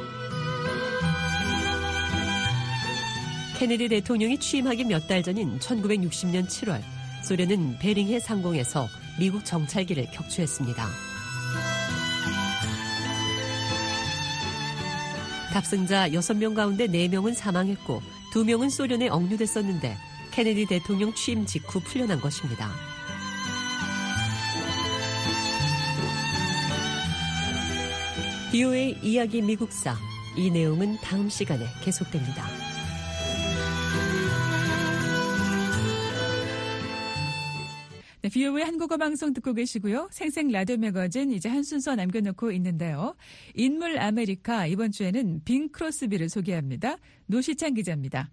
케네디 대통령이 취임하기 몇 달 전인 1960년 7월 소련은 베링해 상공에서 미국 정찰기를 격추했습니다. 탑승자 6명 가운데 4명은 사망했고 2명은 소련에 억류됐었는데 케네디 대통령 취임 직후 풀려난 것입니다. VOA 이야기 미국사, 이 내용은 다음 시간에 계속됩니다. 네, VOA 한국어 방송 듣고 계시고요. 생생 라디오 매거진 이제 한 순서 남겨놓고 있는데요. 인물 아메리카 이번 주에는 빙 크로스비를 소개합니다. 노시찬 기자입니다.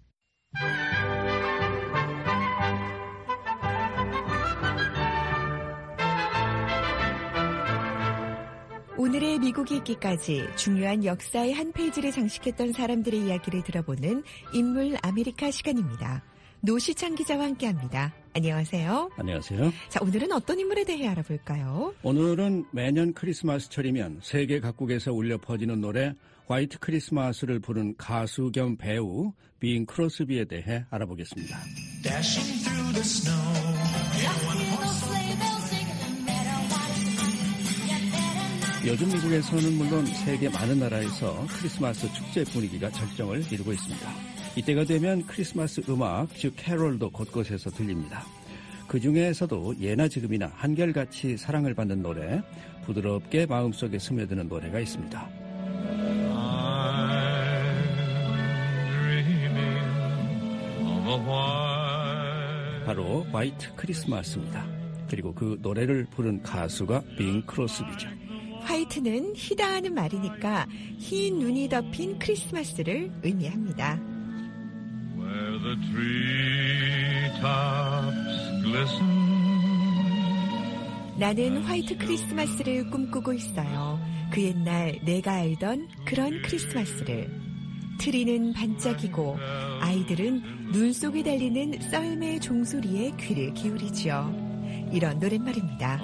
오늘의 미국 읽기까지 중요한 역사의 한 페이지를 장식했던 사람들의 이야기를 들어보는 인물 아메리카 시간입니다. 노시찬 기자와 함께합니다. 안녕하세요. 안녕하세요. 자, 오늘은 어떤 인물에 대해 알아볼까요? 오늘은 매년 크리스마스철이면 세계 각국에서 울려 퍼지는 노래 화이트 크리스마스를 부른 가수 겸 배우 빙 크로스비에 대해 알아보겠습니다. 요즘 미국에서는 물론 세계 많은 나라에서 크리스마스 축제 분위기가 절정을 이루고 있습니다. 이때가 되면 크리스마스 음악, 즉 캐롤도 곳곳에서 들립니다. 그 중에서도 예나 지금이나 한결같이 사랑을 받는 노래, 부드럽게 마음속에 스며드는 노래가 있습니다. 바로 화이트 크리스마스입니다. 그리고 그 노래를 부른 가수가 빙 크로스비죠. 화이트는 희다하는 말이니까 흰 눈이 덮인 크리스마스를 의미합니다. Where the treetops glisten. 나는 화이트 크리스마스를 꿈꾸고 있어요. 그 옛날 내가 알던 그런 크리스마스를. 트리는 반짝이고 아이들은 눈 속에 달리는 썰매 종소리에 귀를 기울이죠. 이런 노랫말입니다.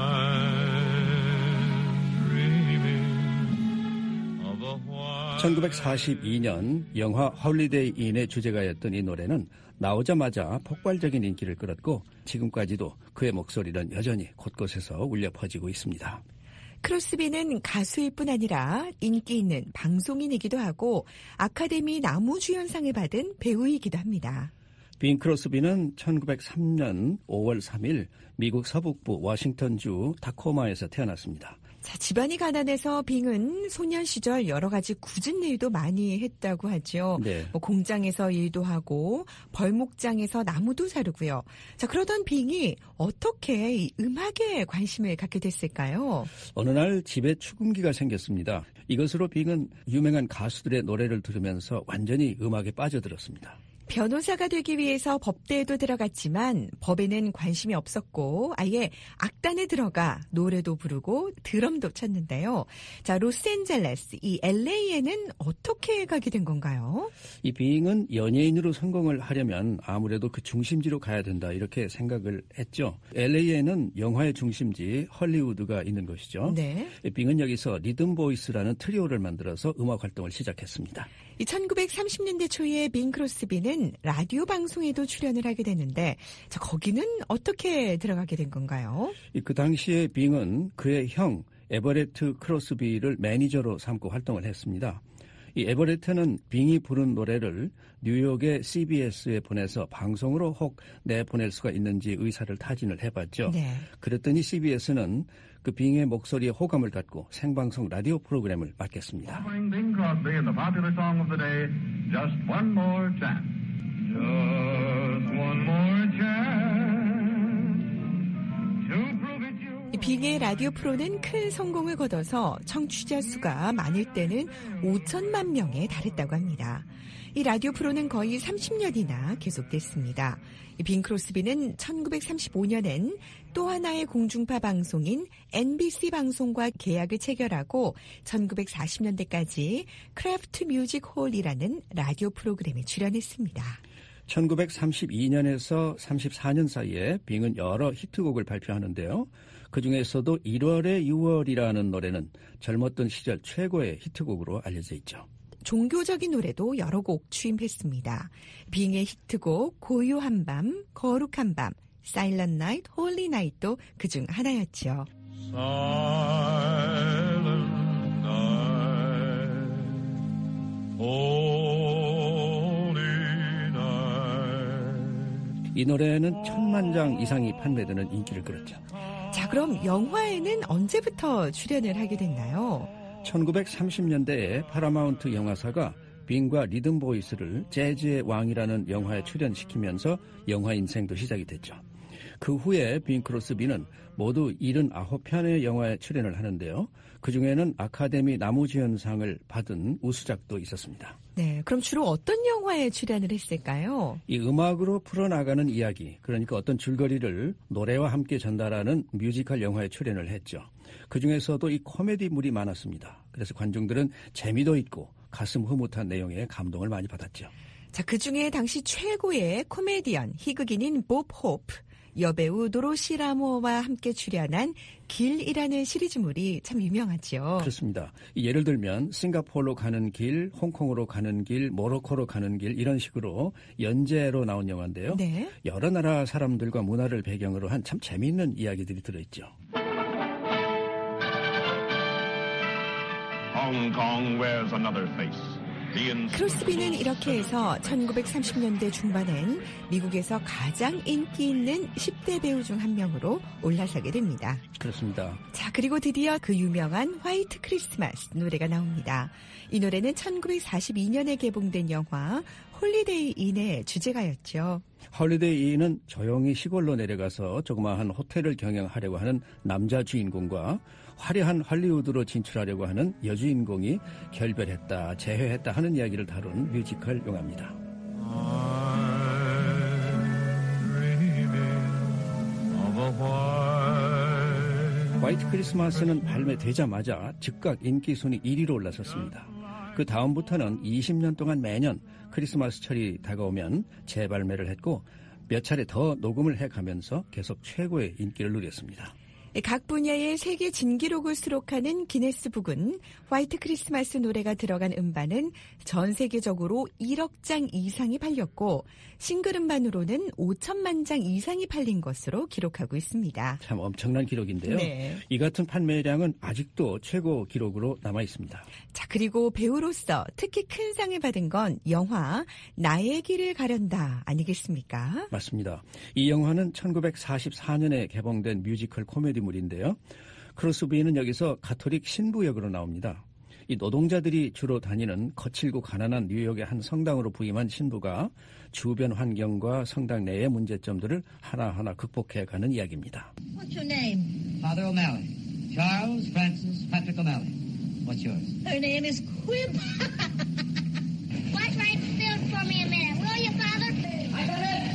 1942년 영화 홀리데이 인의 주제가였던 이 노래는 나오자마자 폭발적인 인기를 끌었고 지금까지도 그의 목소리는 여전히 곳곳에서 울려 퍼지고 있습니다. 크로스비는 가수일 뿐 아니라 인기 있는 방송인이기도 하고 아카데미 나무주연상을 받은 배우이기도 합니다. 빙 크로스비는 1903년 5월 3일 미국 서북부 워싱턴주 타코마에서 태어났습니다. 자, 집안이 가난해서 빙은 소년 시절 여러 가지 굳은 일도 많이 했다고 하죠. 네. 공장에서 일도 하고 벌목장에서 나무도 자르고요. 자, 그러던 빙이 어떻게 이 음악에 관심을 갖게 됐을까요? 어느 날 집에 축음기가 생겼습니다. 이것으로 빙은 유명한 가수들의 노래를 들으면서 완전히 음악에 빠져들었습니다. 변호사가 되기 위해서 법대에도 들어갔지만 법에는 관심이 없었고 아예 악단에 들어가 노래도 부르고 드럼도 쳤는데요. 자, 로스앤젤레스, 이 LA에는 어떻게 가게 된 건가요? 이 빙은 연예인으로 성공을 하려면 아무래도 그 중심지로 가야 된다 이렇게 생각을 했죠. LA에는 영화의 중심지 헐리우드가 있는 것이죠. 네. 빙은 여기서 리듬 보이스라는 트리오를 만들어서 음악 활동을 시작했습니다. 이 1930년대 초에 빙 크로스비는 라디오 방송에도 출연을 하게 됐는데 자, 거기는 어떻게 들어가게 된 건가요? 그 당시에 빙은 그의 형 에버레트 크로스비를 매니저로 삼고 활동을 했습니다. 이 에버레트는 빙이 부른 노래를 뉴욕의 CBS에 보내서 방송으로 혹 내보낼 수가 있는지 의사를 타진을 해봤죠. 네. 그랬더니 CBS는 그 빙의 목소리에 호감을 갖고 생방송 라디오 프로그램을 맡겼습니다. Bing Crosby and the popular song of the day, Just One More Chance. Just one more chance to prove it you. 빙의 라디오 프로는 큰 성공을 거둬서 청취자 수가 많을 때는 5천만 명에 달했다고 합니다. 이 라디오 프로는 거의 30년이나 계속됐습니다. 빙 크로스비는 1935년엔 또 하나의 공중파 방송인 NBC 방송과 계약을 체결하고 1940년대까지 크래프트 뮤직 홀이라는 라디오 프로그램에 출연했습니다. 1932년에서 34년 사이에 빙은 여러 히트곡을 발표하는데요. 그중에서도 1월의 6월이라는 노래는 젊었던 시절 최고의 히트곡으로 알려져 있죠. 종교적인 노래도 여러 곡 취임했습니다. 빙의 히트곡 고요한 밤, 거룩한 밤, 사일런트 나이트, 홀리 나이트도 그중 하나였죠. Silent night, holy night. 이 노래는 1000만 장 이상이 판매되는 인기를 끌었죠. 자, 그럼 영화에는 언제부터 출연을 하게 됐나요? 1930년대에 파라마운트 영화사가 빙과 리듬 보이스를 재즈의 왕이라는 영화에 출연시키면서 영화 인생도 시작이 됐죠. 그 후에 빙 크로스비는 모두 79편의 영화에 출연을 하는데요. 그중에는 아카데미 나무주연상을 받은 우수작도 있었습니다. 네, 그럼 주로 어떤 영화에 출연을 했을까요? 이 음악으로 풀어나가는 이야기, 그러니까 어떤 줄거리를 노래와 함께 전달하는 뮤지컬 영화에 출연을 했죠. 그중에서도 이 코미디물이 많았습니다. 그래서 관중들은 재미도 있고 가슴 흐뭇한 내용에 감동을 많이 받았죠. 자, 그중에 당시 최고의 코미디언, 희극인인 법 호프, 여배우 도로시 라모와 함께 출연한 길이라는 시리즈물이 참 유명하죠. 그렇습니다. 예를 들면 싱가포르로 가는 길, 홍콩으로 가는 길, 모로코로 가는 길 이런 식으로 연재로 나온 영화인데요. 네. 여러 나라 사람들과 문화를 배경으로 한 참 재미있는 이야기들이 들어있죠. Hong Kong wears another face. 크로스비는 이렇게 해서 1930년대 중반엔 미국에서 가장 인기 있는 10대 배우 중 한 명으로 올라서게 됩니다. 그렇습니다. 자, 그리고 드디어 그 유명한 화이트 크리스마스 노래가 나옵니다. 이 노래는 1942년에 개봉된 영화 홀리데이 인의 주제가였죠. 홀리데이 인은 조용히 시골로 내려가서 조그마한 호텔을 경영하려고 하는 남자 주인공과 화려한 할리우드로 진출하려고 하는 여주인공이 결별했다, 재회했다 하는 이야기를 다룬 뮤지컬 영화입니다. 화이트 크리스마스는 발매되자마자 즉각 인기 순위 1위로 올라섰습니다. 그 다음부터는 20년 동안 매년 크리스마스철이 다가오면 재발매를 했고 몇 차례 더 녹음을 해가면서 계속 최고의 인기를 누렸습니다. 각 분야의 세계 진기록을 수록하는 기네스북은 화이트 크리스마스 노래가 들어간 음반은 전 세계적으로 1억 장 이상이 팔렸고 싱글 음반으로는 5천만 장 이상이 팔린 것으로 기록하고 있습니다. 참 엄청난 기록인데요. 네. 이 같은 판매량은 아직도 최고 기록으로 남아 있습니다. 자, 그리고 배우로서 특히 큰 상을 받은 건 영화 나의 길을 가련다 아니겠습니까? 맞습니다. 이 영화는 1944년에 개봉된 뮤지컬 코미디물인데요. 크로스비는 여기서 가톨릭 신부 역으로 나옵니다. 이 노동자들이 주로 다니는 거칠고 가난한 뉴욕의 한 성당으로 부임한 신부가 주변 환경과 성당 내의 문제점들을 하나하나 극복해가는 이야기입니다. What's your name? Father O'Malley. Charles Francis Patrick O'Malley. What's yours? Her name is Quib. Watch right still for me a minute, will you, Father? I got it.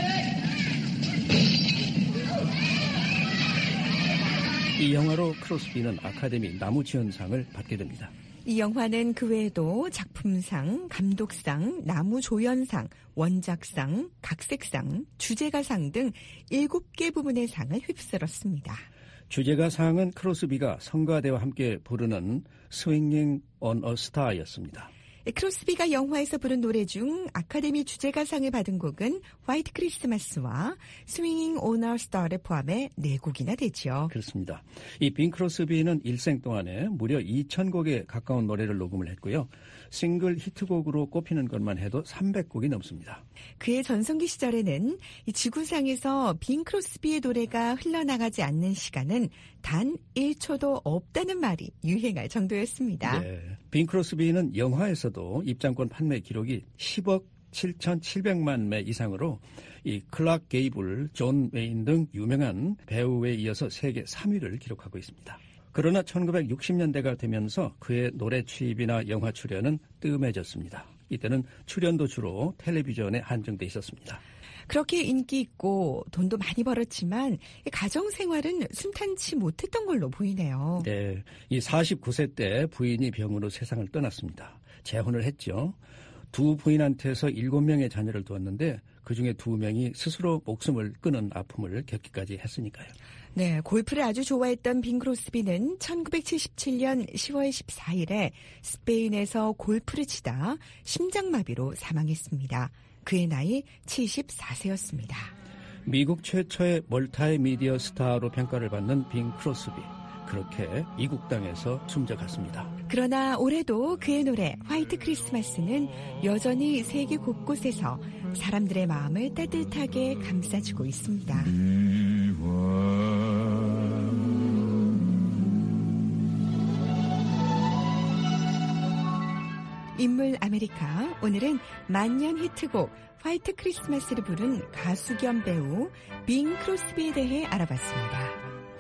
이 영화로 크로스비는 아카데미 나무주연상을 받게 됩니다. 이 영화는 그 외에도 작품상, 감독상, 나무조연상, 원작상, 각색상, 주제가상 등 7개 부문의 상을 휩쓸었습니다. 주제가상은 크로스비가 성가대와 함께 부르는 Swinging on a Star였습니다. 크로스비가 영화에서 부른 노래 중 아카데미 주제가상을 받은 곡은 화이트 크리스마스와 스윙잉 온 어 스타를 포함해 4곡이나 되죠. 그렇습니다. 이 빈 크로스비는 일생 동안에 무려 2,000곡에 가까운 노래를 녹음을 했고요. 싱글 히트곡으로 꼽히는 것만 해도 300곡이 넘습니다. 그의 전성기 시절에는 이 지구상에서 빈 크로스비의 노래가 흘러나가지 않는 시간은 단 1초도 없다는 말이 유행할 정도였습니다. 네. 빈 크로스비는 영화에서도 입장권 판매 기록이 10억 7,700만 매 이상으로 이 클락 게이블, 존 웨인 등 유명한 배우에 이어서 세계 3위를 기록하고 있습니다. 그러나 1960년대가 되면서 그의 노래 취입이나 영화 출연은 뜸해졌습니다. 이때는 출연도 주로 텔레비전에 한정돼 있었습니다. 그렇게 인기 있고 돈도 많이 벌었지만 가정생활은 순탄치 못했던 걸로 보이네요. 네, 이 49세 때 부인이 병으로 세상을 떠났습니다. 재혼을 했죠. 두 부인한테서 7명의 자녀를 두었는데 그중에 2명이 스스로 목숨을 끊은 아픔을 겪기까지 했으니까요. 네, 골프를 아주 좋아했던 빈 크로스비는 1977년 10월 14일에 스페인에서 골프를 치다 심장마비로 사망했습니다. 그의 나이 74세였습니다. 미국 최초의 멀타미디어 스타로 평가를 받는 빈 크로스비. 그렇게 미국 땅에서 숨져갔습니다. 그러나 올해도 그의 노래 화이트 크리스마스는 여전히 세계 곳곳에서 사람들의 마음을 따뜻하게 감싸주고 있습니다. 인물 아메리카, 오늘은 만년 히트곡 화이트 크리스마스를 부른 가수 겸 배우 빈 크로스비에 대해 알아봤습니다.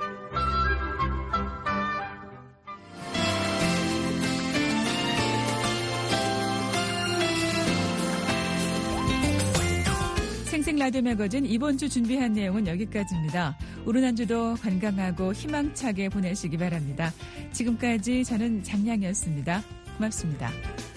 생생 라디오 매거진 이번 주 준비한 내용은 여기까지입니다. 오늘 한 주도 건강하고 희망차게 보내시기 바랍니다. 지금까지 저는 장량이었습니다. 고맙습니다.